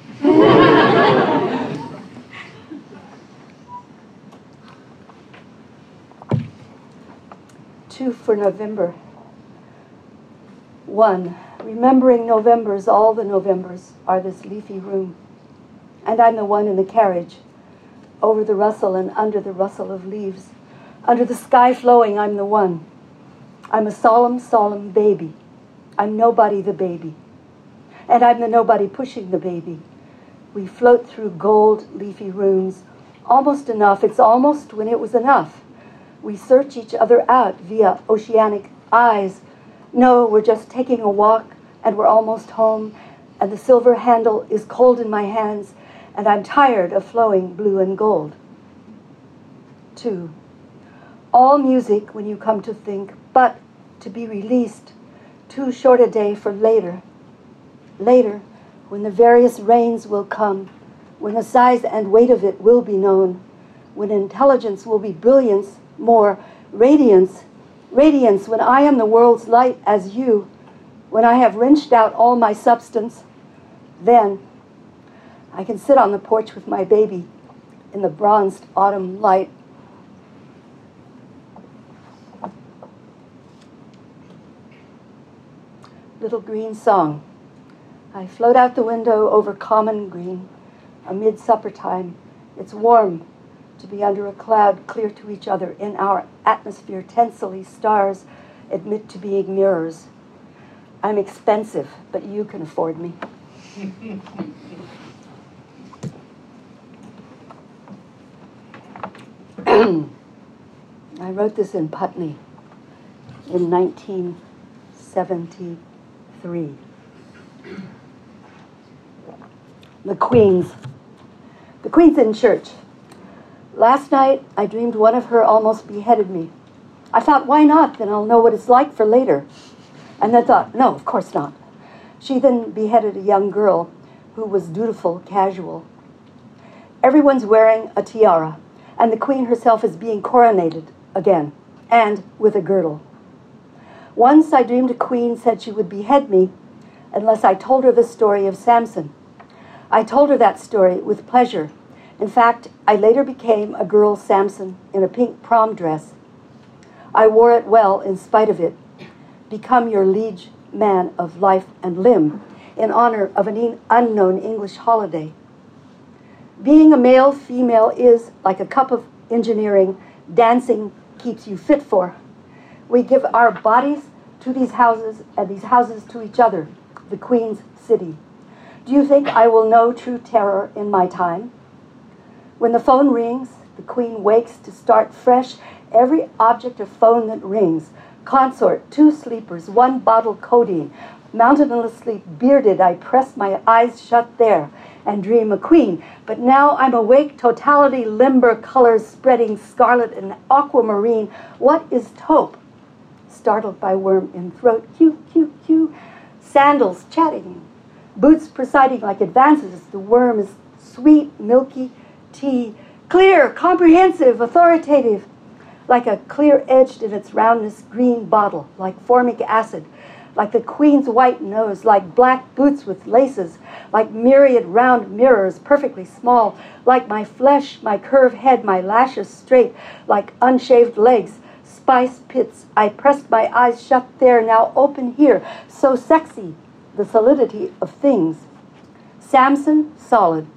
2 for November. 1. Remembering Novembers, all the Novembers are this leafy room. And I'm the one in the carriage, over the rustle and under the rustle of leaves. Under the sky flowing, I'm the one. I'm a solemn, solemn baby. I'm nobody the baby. And I'm the nobody pushing the baby. We float through gold, leafy rooms. Almost enough. It's almost when it was enough. We search each other out via oceanic eyes. No, we're just taking a walk, and we're almost home, and the silver handle is cold in my hands, and I'm tired of flowing blue and gold. 2. All music, when you come to think, but to be released, too short a day for later. Later, when the various rains will come, when the size and weight of it will be known, when intelligence will be brilliance, more radiance, radiance, when I am the world's light as you, when I have wrenched out all my substance, then I can sit on the porch with my baby in the bronzed autumn light. Little green song. I float out the window over common green, amid supper time. It's warm to be under a cloud clear to each other in our atmosphere. Tensely stars admit to being mirrors. I'm expensive, but you can afford me. I wrote this in Putney in 1973. The Queen's in church. Last night, I dreamed one of her almost beheaded me. I thought, why not? Then I'll know what it's like for later. And then thought, no, of course not. She then beheaded a young girl who was dutiful, casual. Everyone's wearing a tiara, and the Queen herself is being coronated again, and with a girdle. Once I dreamed a queen said she would behead me unless I told her the story of Samson. I told her that story with pleasure. In fact, I later became a girl Samson in a pink prom dress. I wore it well in spite of it. Become your liege man of life and limb in honor of an unknown English holiday. Being a male, female is like a cup of engineering. Dancing keeps you fit for. We give our bodies to these houses and these houses to each other, the Queen's city. Do you think I will know true terror in my time? When the phone rings, the Queen wakes to start fresh. Every object of phone that rings, consort, 2 sleepers, 1 bottle codeine, mountainously bearded, I press my eyes shut there and dream a queen. But now I'm awake, totality, limber, colors spreading, scarlet and aquamarine. What is taupe? Startled by worm in throat, Q, Q, Q. Sandals chatting, boots presiding like advances. The worm is sweet, milky tea, clear, comprehensive, authoritative, like a clear-edged in its roundness green bottle, like formic acid, like the Queen's white nose, like black boots with laces, like myriad round mirrors, perfectly small, like my flesh, my curved head, my lashes straight, like unshaved legs, spice pits. I pressed my eyes shut there, now open here, so sexy, the solidity of things. Samson, solid,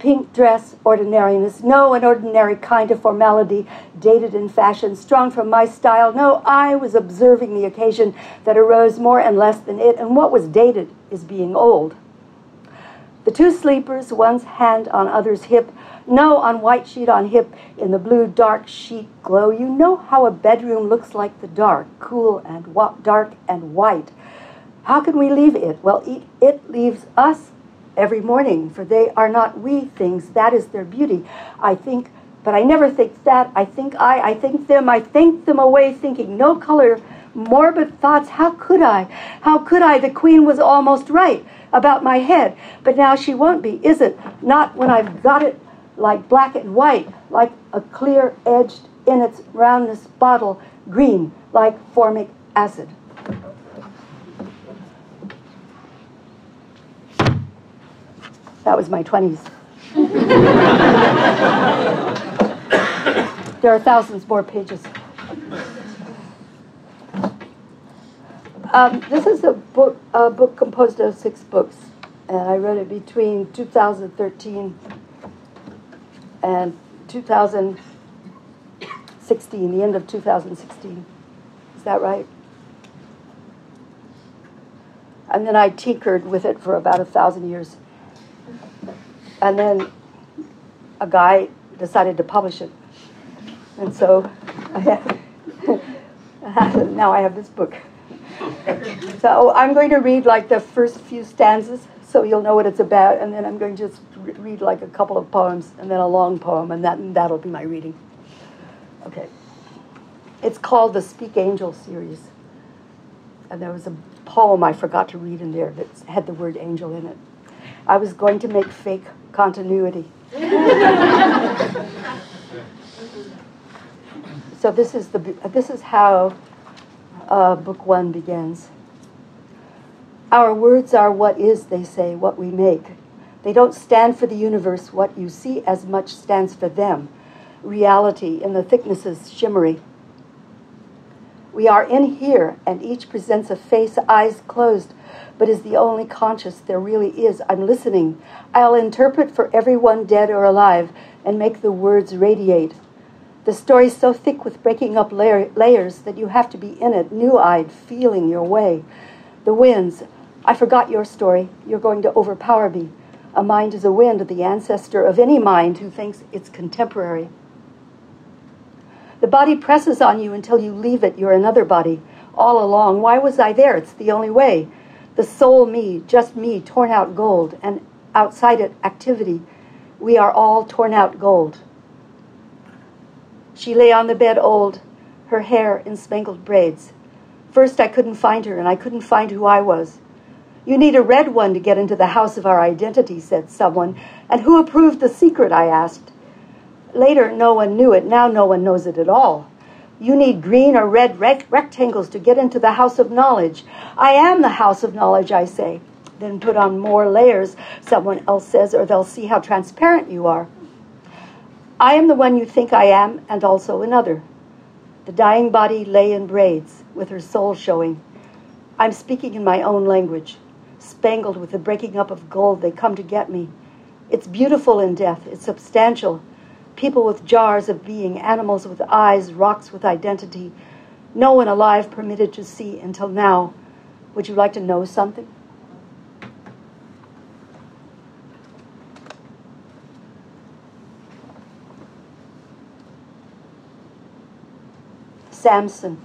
pink dress, ordinariness. No, an ordinary kind of formality, dated in fashion, strong from my style. No, I was observing the occasion that arose more and less than it, and what was dated is being old. The two sleepers, one's hand on other's hip, no, on white sheet on hip, in the blue dark sheet glow. You know how a bedroom looks like the dark, cool and dark and white. How can we leave it? Well, it leaves us every morning, for they are not we things. That is their beauty. I think, but I never think that. I think them. I think them away, thinking no color, morbid thoughts. How could I? How could I? The queen was almost right about my head, but now she won't be, is it? Not when I've got it like black and white, like a clear-edged in its roundness bottle, green, like formic acid. That was my 20s. There are thousands more pages. This is a book composed of 6 books, and I wrote it between 2013 and 2016, the end of 2016. Is that right? And then I tinkered with it for about 1,000 years. And then a guy decided to publish it. And so now I have this book. So I'm going to read like the first few stanzas so you'll know what it's about, and then I'm going to just read like a couple of poems and then a long poem, and that'll be my reading. Okay. It's called the Speak Angel series. And there was a poem I forgot to read in there that had the word angel in it. I was going to make fake continuity. So this is how book 1 begins. Our words are what is, they say, what we make. They don't stand for the universe. What you see as much stands for them. Reality in the thicknesses shimmery. We are in here, and each presents a face, eyes closed, but is the only conscious there really is. I'm listening. I'll interpret for everyone dead or alive and make the words radiate. The story's so thick with breaking up layers that you have to be in it, new-eyed, feeling your way. The winds. I forgot your story. You're going to overpower me. A mind is a wind, the ancestor of any mind who thinks it's contemporary. The body presses on you until you leave it. You're another body. All along, why was I there? It's the only way. The soul me, just me, torn out gold, and outside it, activity. We are all torn out gold. She lay on the bed old, her hair in spangled braids. First I couldn't find her, and I couldn't find who I was. You need a red one to get into the house of our identity, said someone. And who approved the secret, I asked. Later, no one knew it. Now no one knows it at all. You need green or red rectangles to get into the house of knowledge. I am the house of knowledge, I say. Then put on more layers, someone else says, or they'll see how transparent you are. I am the one you think I am, and also another. The dying body lay in braids, with her soul showing. I'm speaking in my own language. Spangled with the breaking up of gold, they come to get me. It's beautiful in death. It's substantial. People with jars of being, animals with eyes, rocks with identity. No one alive permitted to see until now. Would you like to know something? Samson.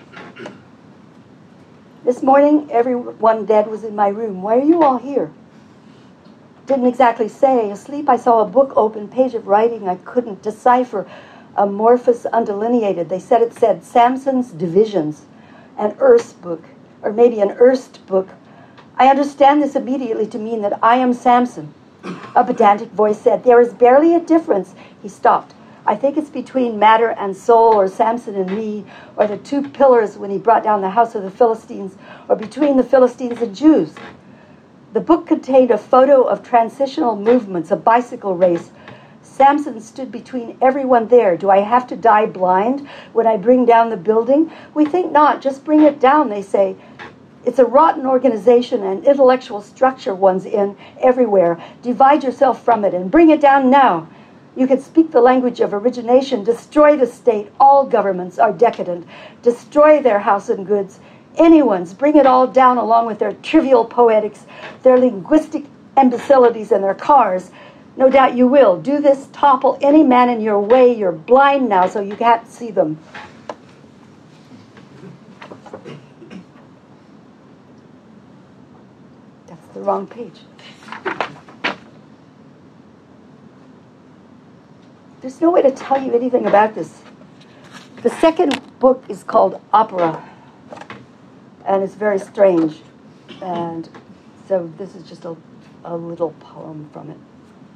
This morning, everyone dead was in my room. Why are you all here? Didn't exactly say. Asleep, I saw a book open, page of writing I couldn't decipher, amorphous, undelineated. They said it said Samson's Divisions, an Erst book, or maybe an Erst book. I understand this immediately to mean that I am Samson. A pedantic voice said, there is barely a difference. He stopped. I think it's between matter and soul, or Samson and me, or the two pillars when he brought down the house of the Philistines, or between the Philistines and Jews. The book contained a photo of transitional movements, a bicycle race. Samson stood between everyone there. Do I have to die blind when I bring down the building? We think not. Just bring it down, they say. It's a rotten organization and intellectual structure one's in everywhere. Divide yourself from it and bring it down now. You can speak the language of origination. Destroy the state. All governments are decadent. Destroy their house and goods. Anyone's. Bring it all down along with their trivial poetics, their linguistic imbecilities, and their cars. No doubt you will. Do this. Topple any man in your way. You're blind now, so you can't see them. That's the wrong page. There's no way to tell you anything about this. The second book is called Opera, and it's very strange. And so this is just a little poem from it.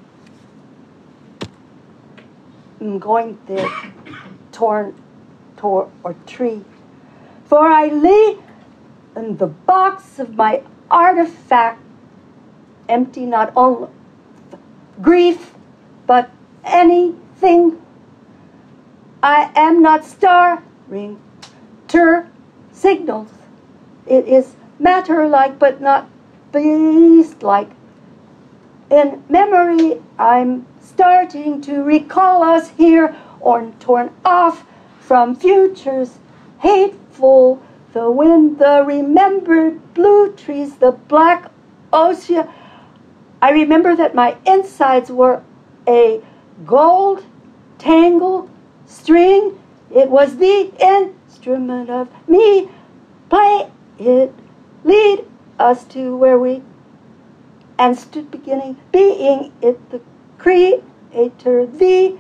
I'm going there, torn, or tree. For I lay in the box of my artifact, empty not only grief, but anything. I am not starring signals. It is matter-like, but not beast-like. In memory, I'm starting to recall us here, or torn off from futures hateful. The wind, the remembered blue trees, the black ocean. I remember that my insides were a gold tangle string. It was the instrument of me. Play it, lead us to where we and stood beginning, being it the creator, the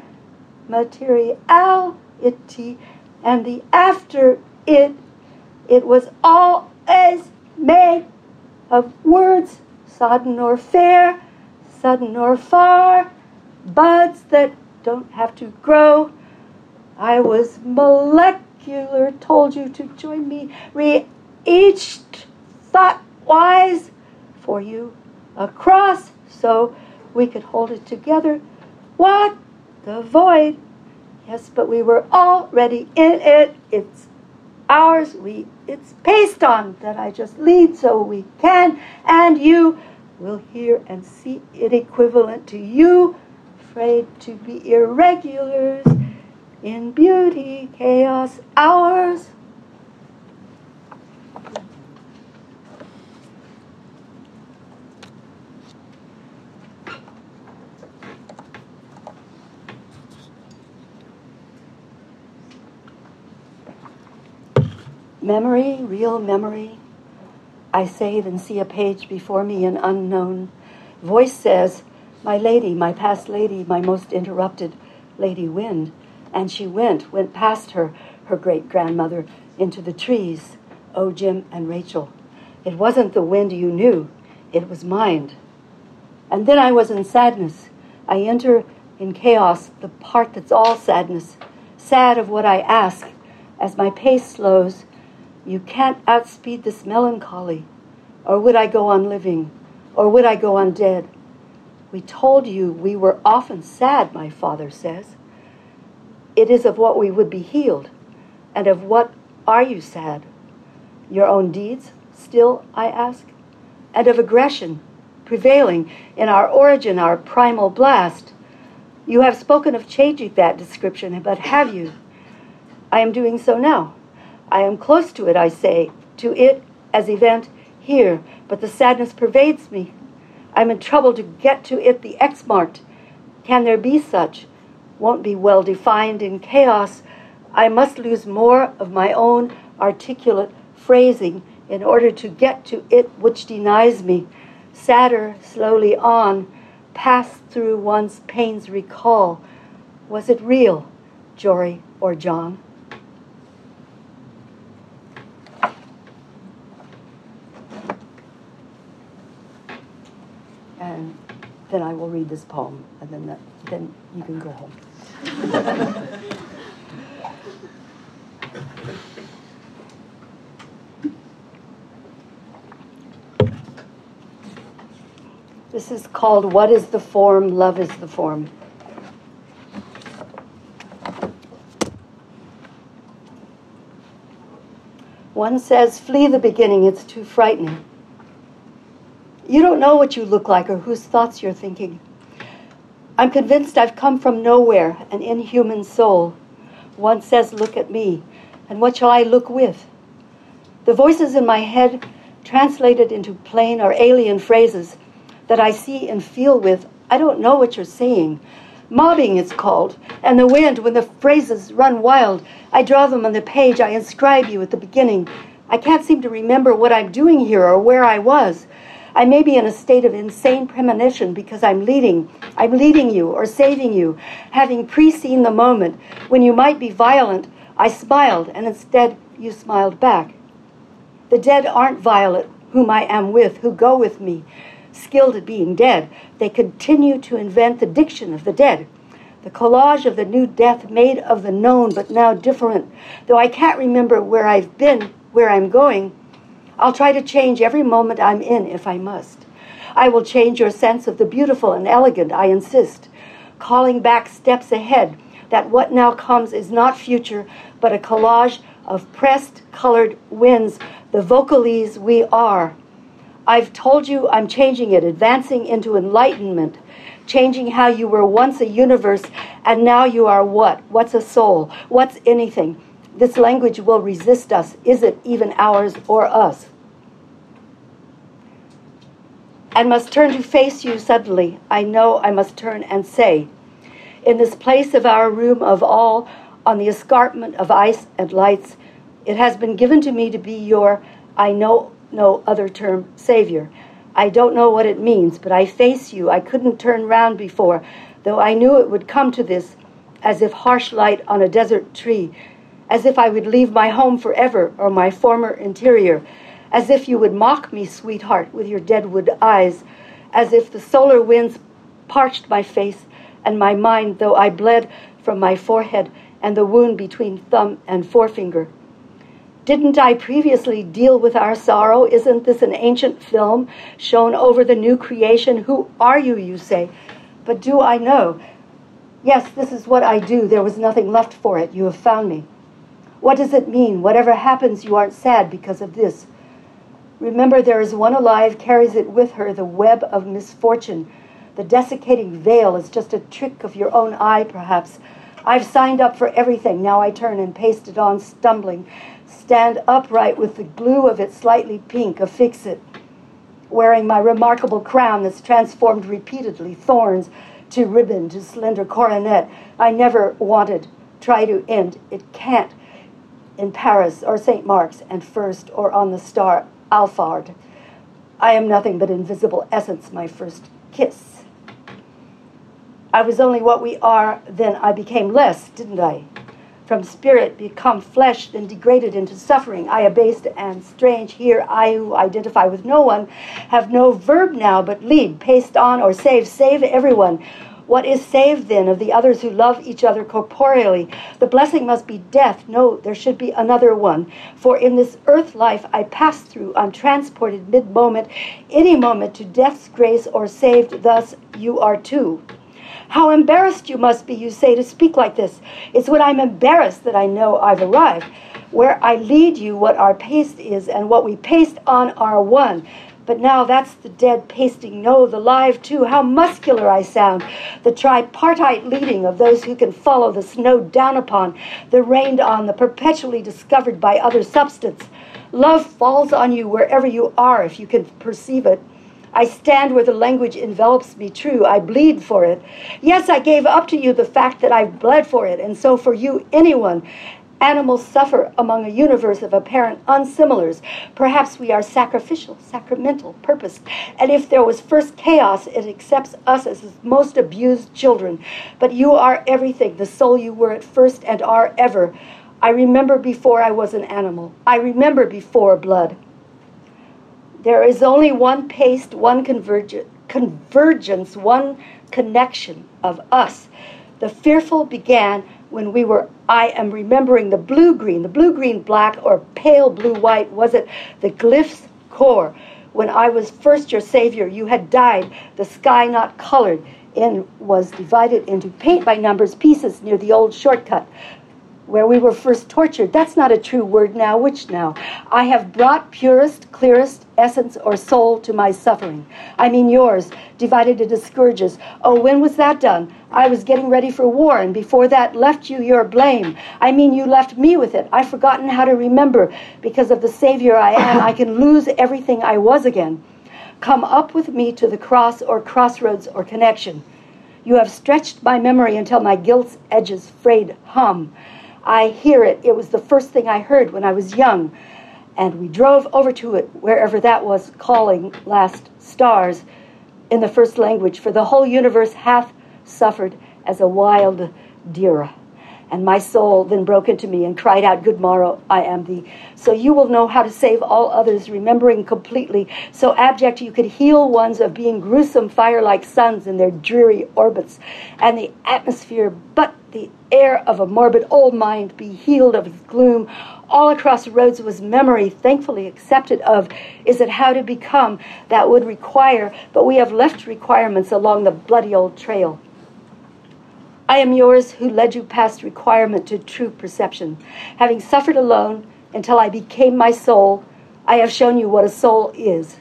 materiality, and the after it. It was always made of words, sodden or fair, sudden or far, buds that don't have to grow. I was molecular, told you to join me, reached thought-wise for you across so we could hold it together. What? The void. Yes, but we were already in it. It's ours. It's paste on that I just lead so we can, and you will hear and see it equivalent to you, afraid to be irregulars in beauty, chaos, ours. Memory, real memory. I say, then see a page before me, an unknown voice says, my lady, my past lady, my most interrupted Lady Wind. And she went past her great-grandmother, into the trees. Oh, Jim and Rachel, it wasn't the wind you knew, it was mine. And then I was in sadness. I enter in chaos, the part that's all sadness, sad of what I ask. As my pace slows, you can't outspeed this melancholy. Or would I go on living? Or would I go on dead? We told you we were often sad, my father says. It is of what we would be healed. And of what are you sad? Your own deeds, still, I ask? And of aggression, prevailing in our origin, our primal blast. You have spoken of changing that description, but have you? I am doing so now. I am close to it, I say, to it as event here, but the sadness pervades me. I'm in trouble to get to it, the X-marked. Can there be such? Won't be well defined in chaos. I must lose more of my own articulate phrasing in order to get to it which denies me. Sadder, slowly on, pass through one's pain's recall. Was it real, Jory or John? And then I will read this poem, and then you can go home. This is called What is the Form? Love is the Form. One says, flee the beginning, it's too frightening. You don't know what you look like or whose thoughts you're thinking. I'm convinced I've come from nowhere, an inhuman soul. One says, look at me, and what shall I look with? The voices in my head translated into plain or alien phrases that I see and feel with, I don't know what you're saying. Mobbing it's called, and the wind, when the phrases run wild, I draw them on the page, I inscribe you at the beginning. I can't seem to remember what I'm doing here or where I was. I may be in a state of insane premonition because I'm leading you or saving you, having pre-seen the moment when you might be violent. I smiled, and instead you smiled back. The dead aren't Violet, whom I am with, who go with me, skilled at being dead. They continue to invent the diction of the dead, the collage of the new death made of the known but now different. Though I can't remember where I've been, where I'm going, I'll try to change every moment I'm in if I must. I will change your sense of the beautiful and elegant, I insist, calling back steps ahead, that what now comes is not future, but a collage of pressed, colored winds, the vocalese we are. I've told you I'm changing it, advancing into enlightenment, changing how you were once a universe, and now you are what? What's a soul? What's anything? This language will resist us. Is it even ours or us? And must turn to face you suddenly. I know I must turn and say, in this place of our room of all, on the escarpment of ice and lights, it has been given to me to be your, I know no other term, savior. I don't know what it means, but I face you. I couldn't turn round before, though I knew it would come to this, as if harsh light on a desert tree, as if I would leave my home forever or my former interior, as if you would mock me, sweetheart, with your deadwood eyes, as if the solar winds parched my face and my mind, though I bled from my forehead and the wound between thumb and forefinger. Didn't I previously deal with our sorrow? Isn't this an ancient film shown over the new creation? Who are you, you say? But do I know? Yes, this is what I do. There was nothing left for it. You have found me. What does it mean? Whatever happens, you aren't sad because of this. Remember, there is one alive, carries it with her, the web of misfortune. The desiccating veil is just a trick of your own eye, perhaps. I've signed up for everything. Now I turn and paste it on, stumbling. Stand upright with the glue of it slightly pink, affix it. Wearing my remarkable crown that's transformed repeatedly, thorns to ribbon to slender coronet. I never wanted, try to end. It can't. In Paris or St. Mark's and First or on the star Alphard. I am nothing but invisible essence, my first kiss. I was only what we are, then I became less, didn't I? From spirit become flesh, then degraded into suffering. I abased and strange here, I who identify with no one, have no verb now but lead, paste on or save everyone. What is saved then of the others who love each other corporeally? The blessing must be death. No, there should be another one. For in this earth life I pass through, I'm transported mid-moment, any moment to death's grace or saved, thus you are too. How embarrassed you must be, you say, to speak like this. It's when I'm embarrassed that I know I've arrived. Where I lead you what our paste is and what we paste on are one. But now that's the dead pasting. No, the live too. How muscular I sound. The tripartite leading of those who can follow the snowed down upon, the rained on, the perpetually discovered by other substance. Love falls on you wherever you are, if you can perceive it. I stand where the language envelops me true. I bleed for it. Yes, I gave up to you the fact that I've bled for it, and so for you, anyone. Animals suffer among a universe of apparent unsimilars. Perhaps we are sacrificial, sacramental, purposed. And if there was first chaos, it accepts us as its most abused children. But you are everything, the soul you were at first and are ever. I remember before I was an animal. I remember before blood. There is only one paste, one convergence, one connection of us. The fearful began when we were, I am remembering the blue-green black, or pale blue-white, was it the glyph's core? When I was first your savior, you had died, the sky not colored, and was divided into paint by numbers pieces near the old shortcut. where we were first tortured. That's not a true word now. Which now? I have brought purest, clearest essence or soul to my suffering. I mean yours, divided into scourges. Oh, when was that done? I was getting ready for war, and before that left you your blame. I mean, you left me with it. I've forgotten how to remember. Because of the Savior I am, I can lose everything I was again. Come up with me to the cross or crossroads or connection. You have stretched my memory until my guilt's edges frayed hum. I hear it. It was the first thing I heard when I was young. And we drove over to it, wherever that was, calling last stars in the first language. For the whole universe hath suffered as a wild deer. And my soul then broke into me and cried out, good morrow, I am thee. So you will know how to save all others, remembering completely, so abject you could heal ones of being gruesome fire-like suns in their dreary orbits, and the atmosphere, but the air of a morbid old mind be healed of its gloom. All across roads was memory, thankfully accepted of. Is it how to become that would require, but we have left requirements along the bloody old trail. I am yours who led you past requirement to true perception. Having suffered alone until I became my soul, I have shown you what a soul is.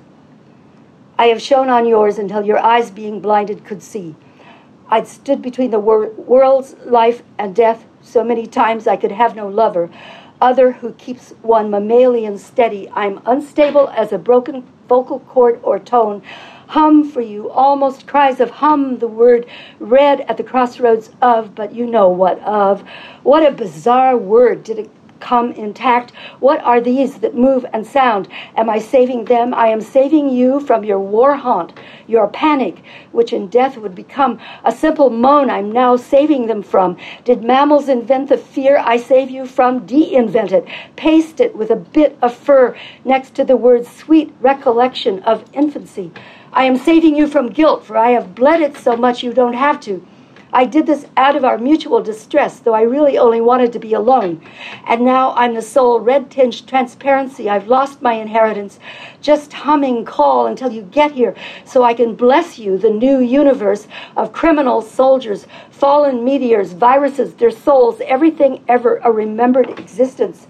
I have shone on yours until your eyes being blinded could see. I'd stood between the world's life and death so many times I could have no lover, other who keeps one mammalian steady. I'm unstable as a broken vocal cord or tone. Hum for you, almost cries of hum, the word read at the crossroads of, but you know what of. What a bizarre word. Did it come intact? What are these that move and sound? Am I saving them? I am saving you from your war haunt, your panic, which in death would become a simple moan. I'm now saving them from. Did mammals invent the fear I save you from? De-invent it. Paste it with a bit of fur next to the word sweet recollection of infancy. I am saving you from guilt, for I have bled it so much you don't have to. I did this out of our mutual distress, though I really only wanted to be alone. And now I'm the sole red-tinged transparency. I've lost my inheritance. Just humming call until you get here, so I can bless you, the new universe of criminal soldiers, fallen meteors, viruses, their souls, everything ever a remembered existence.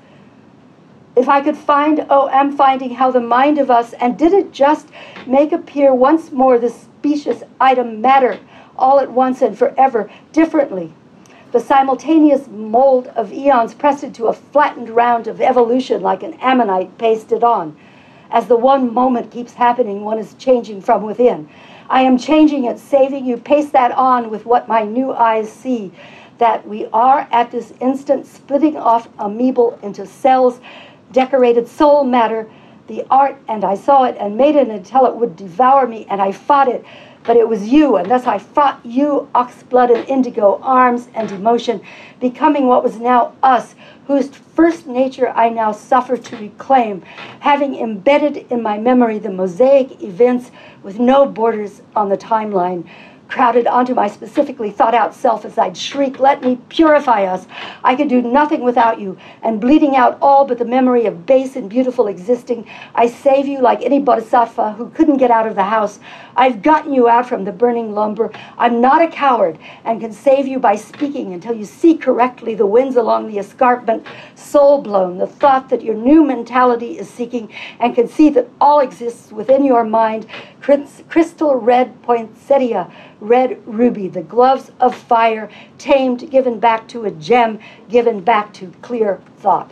If I could find, oh, am finding how the mind of us, and did it just make appear once more the specious item matter, all at once and forever, differently. The simultaneous mold of eons pressed into a flattened round of evolution like an ammonite pasted on. As the one moment keeps happening, one is changing from within. I am changing it, saving you. Paste that on with what my new eyes see, that we are at this instant splitting off amoebal into cells, decorated soul matter, the art, and I saw it and made it until it would devour me, and I fought it. But it was you, and thus I fought you, oxblood and indigo, arms and emotion, becoming what was now us, whose first nature I now suffer to reclaim, having embedded in my memory the mosaic events with no borders on the timeline, crowded onto my specifically thought-out self as I'd shriek, let me purify us. I could do nothing without you, and bleeding out all but the memory of base and beautiful existing, I save you like any bodhisattva who couldn't get out of the house. I've gotten you out from the burning lumber. I'm not a coward, and can save you by speaking until you see correctly the winds along the escarpment, soul-blown, the thought that your new mentality is seeking, and can see that all exists within your mind, crystal red poinsettia, red ruby, the gloves of fire, tamed, given back to a gem, given back to clear thought.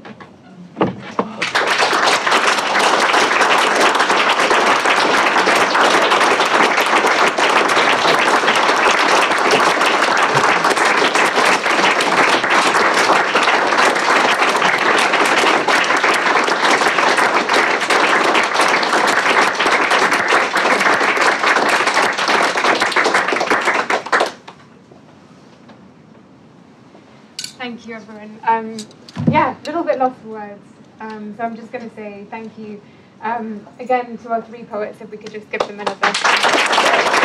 Thank you, everyone. A little bit lost for words. So I'm just going to say thank you again to our three poets, if we could just give them another.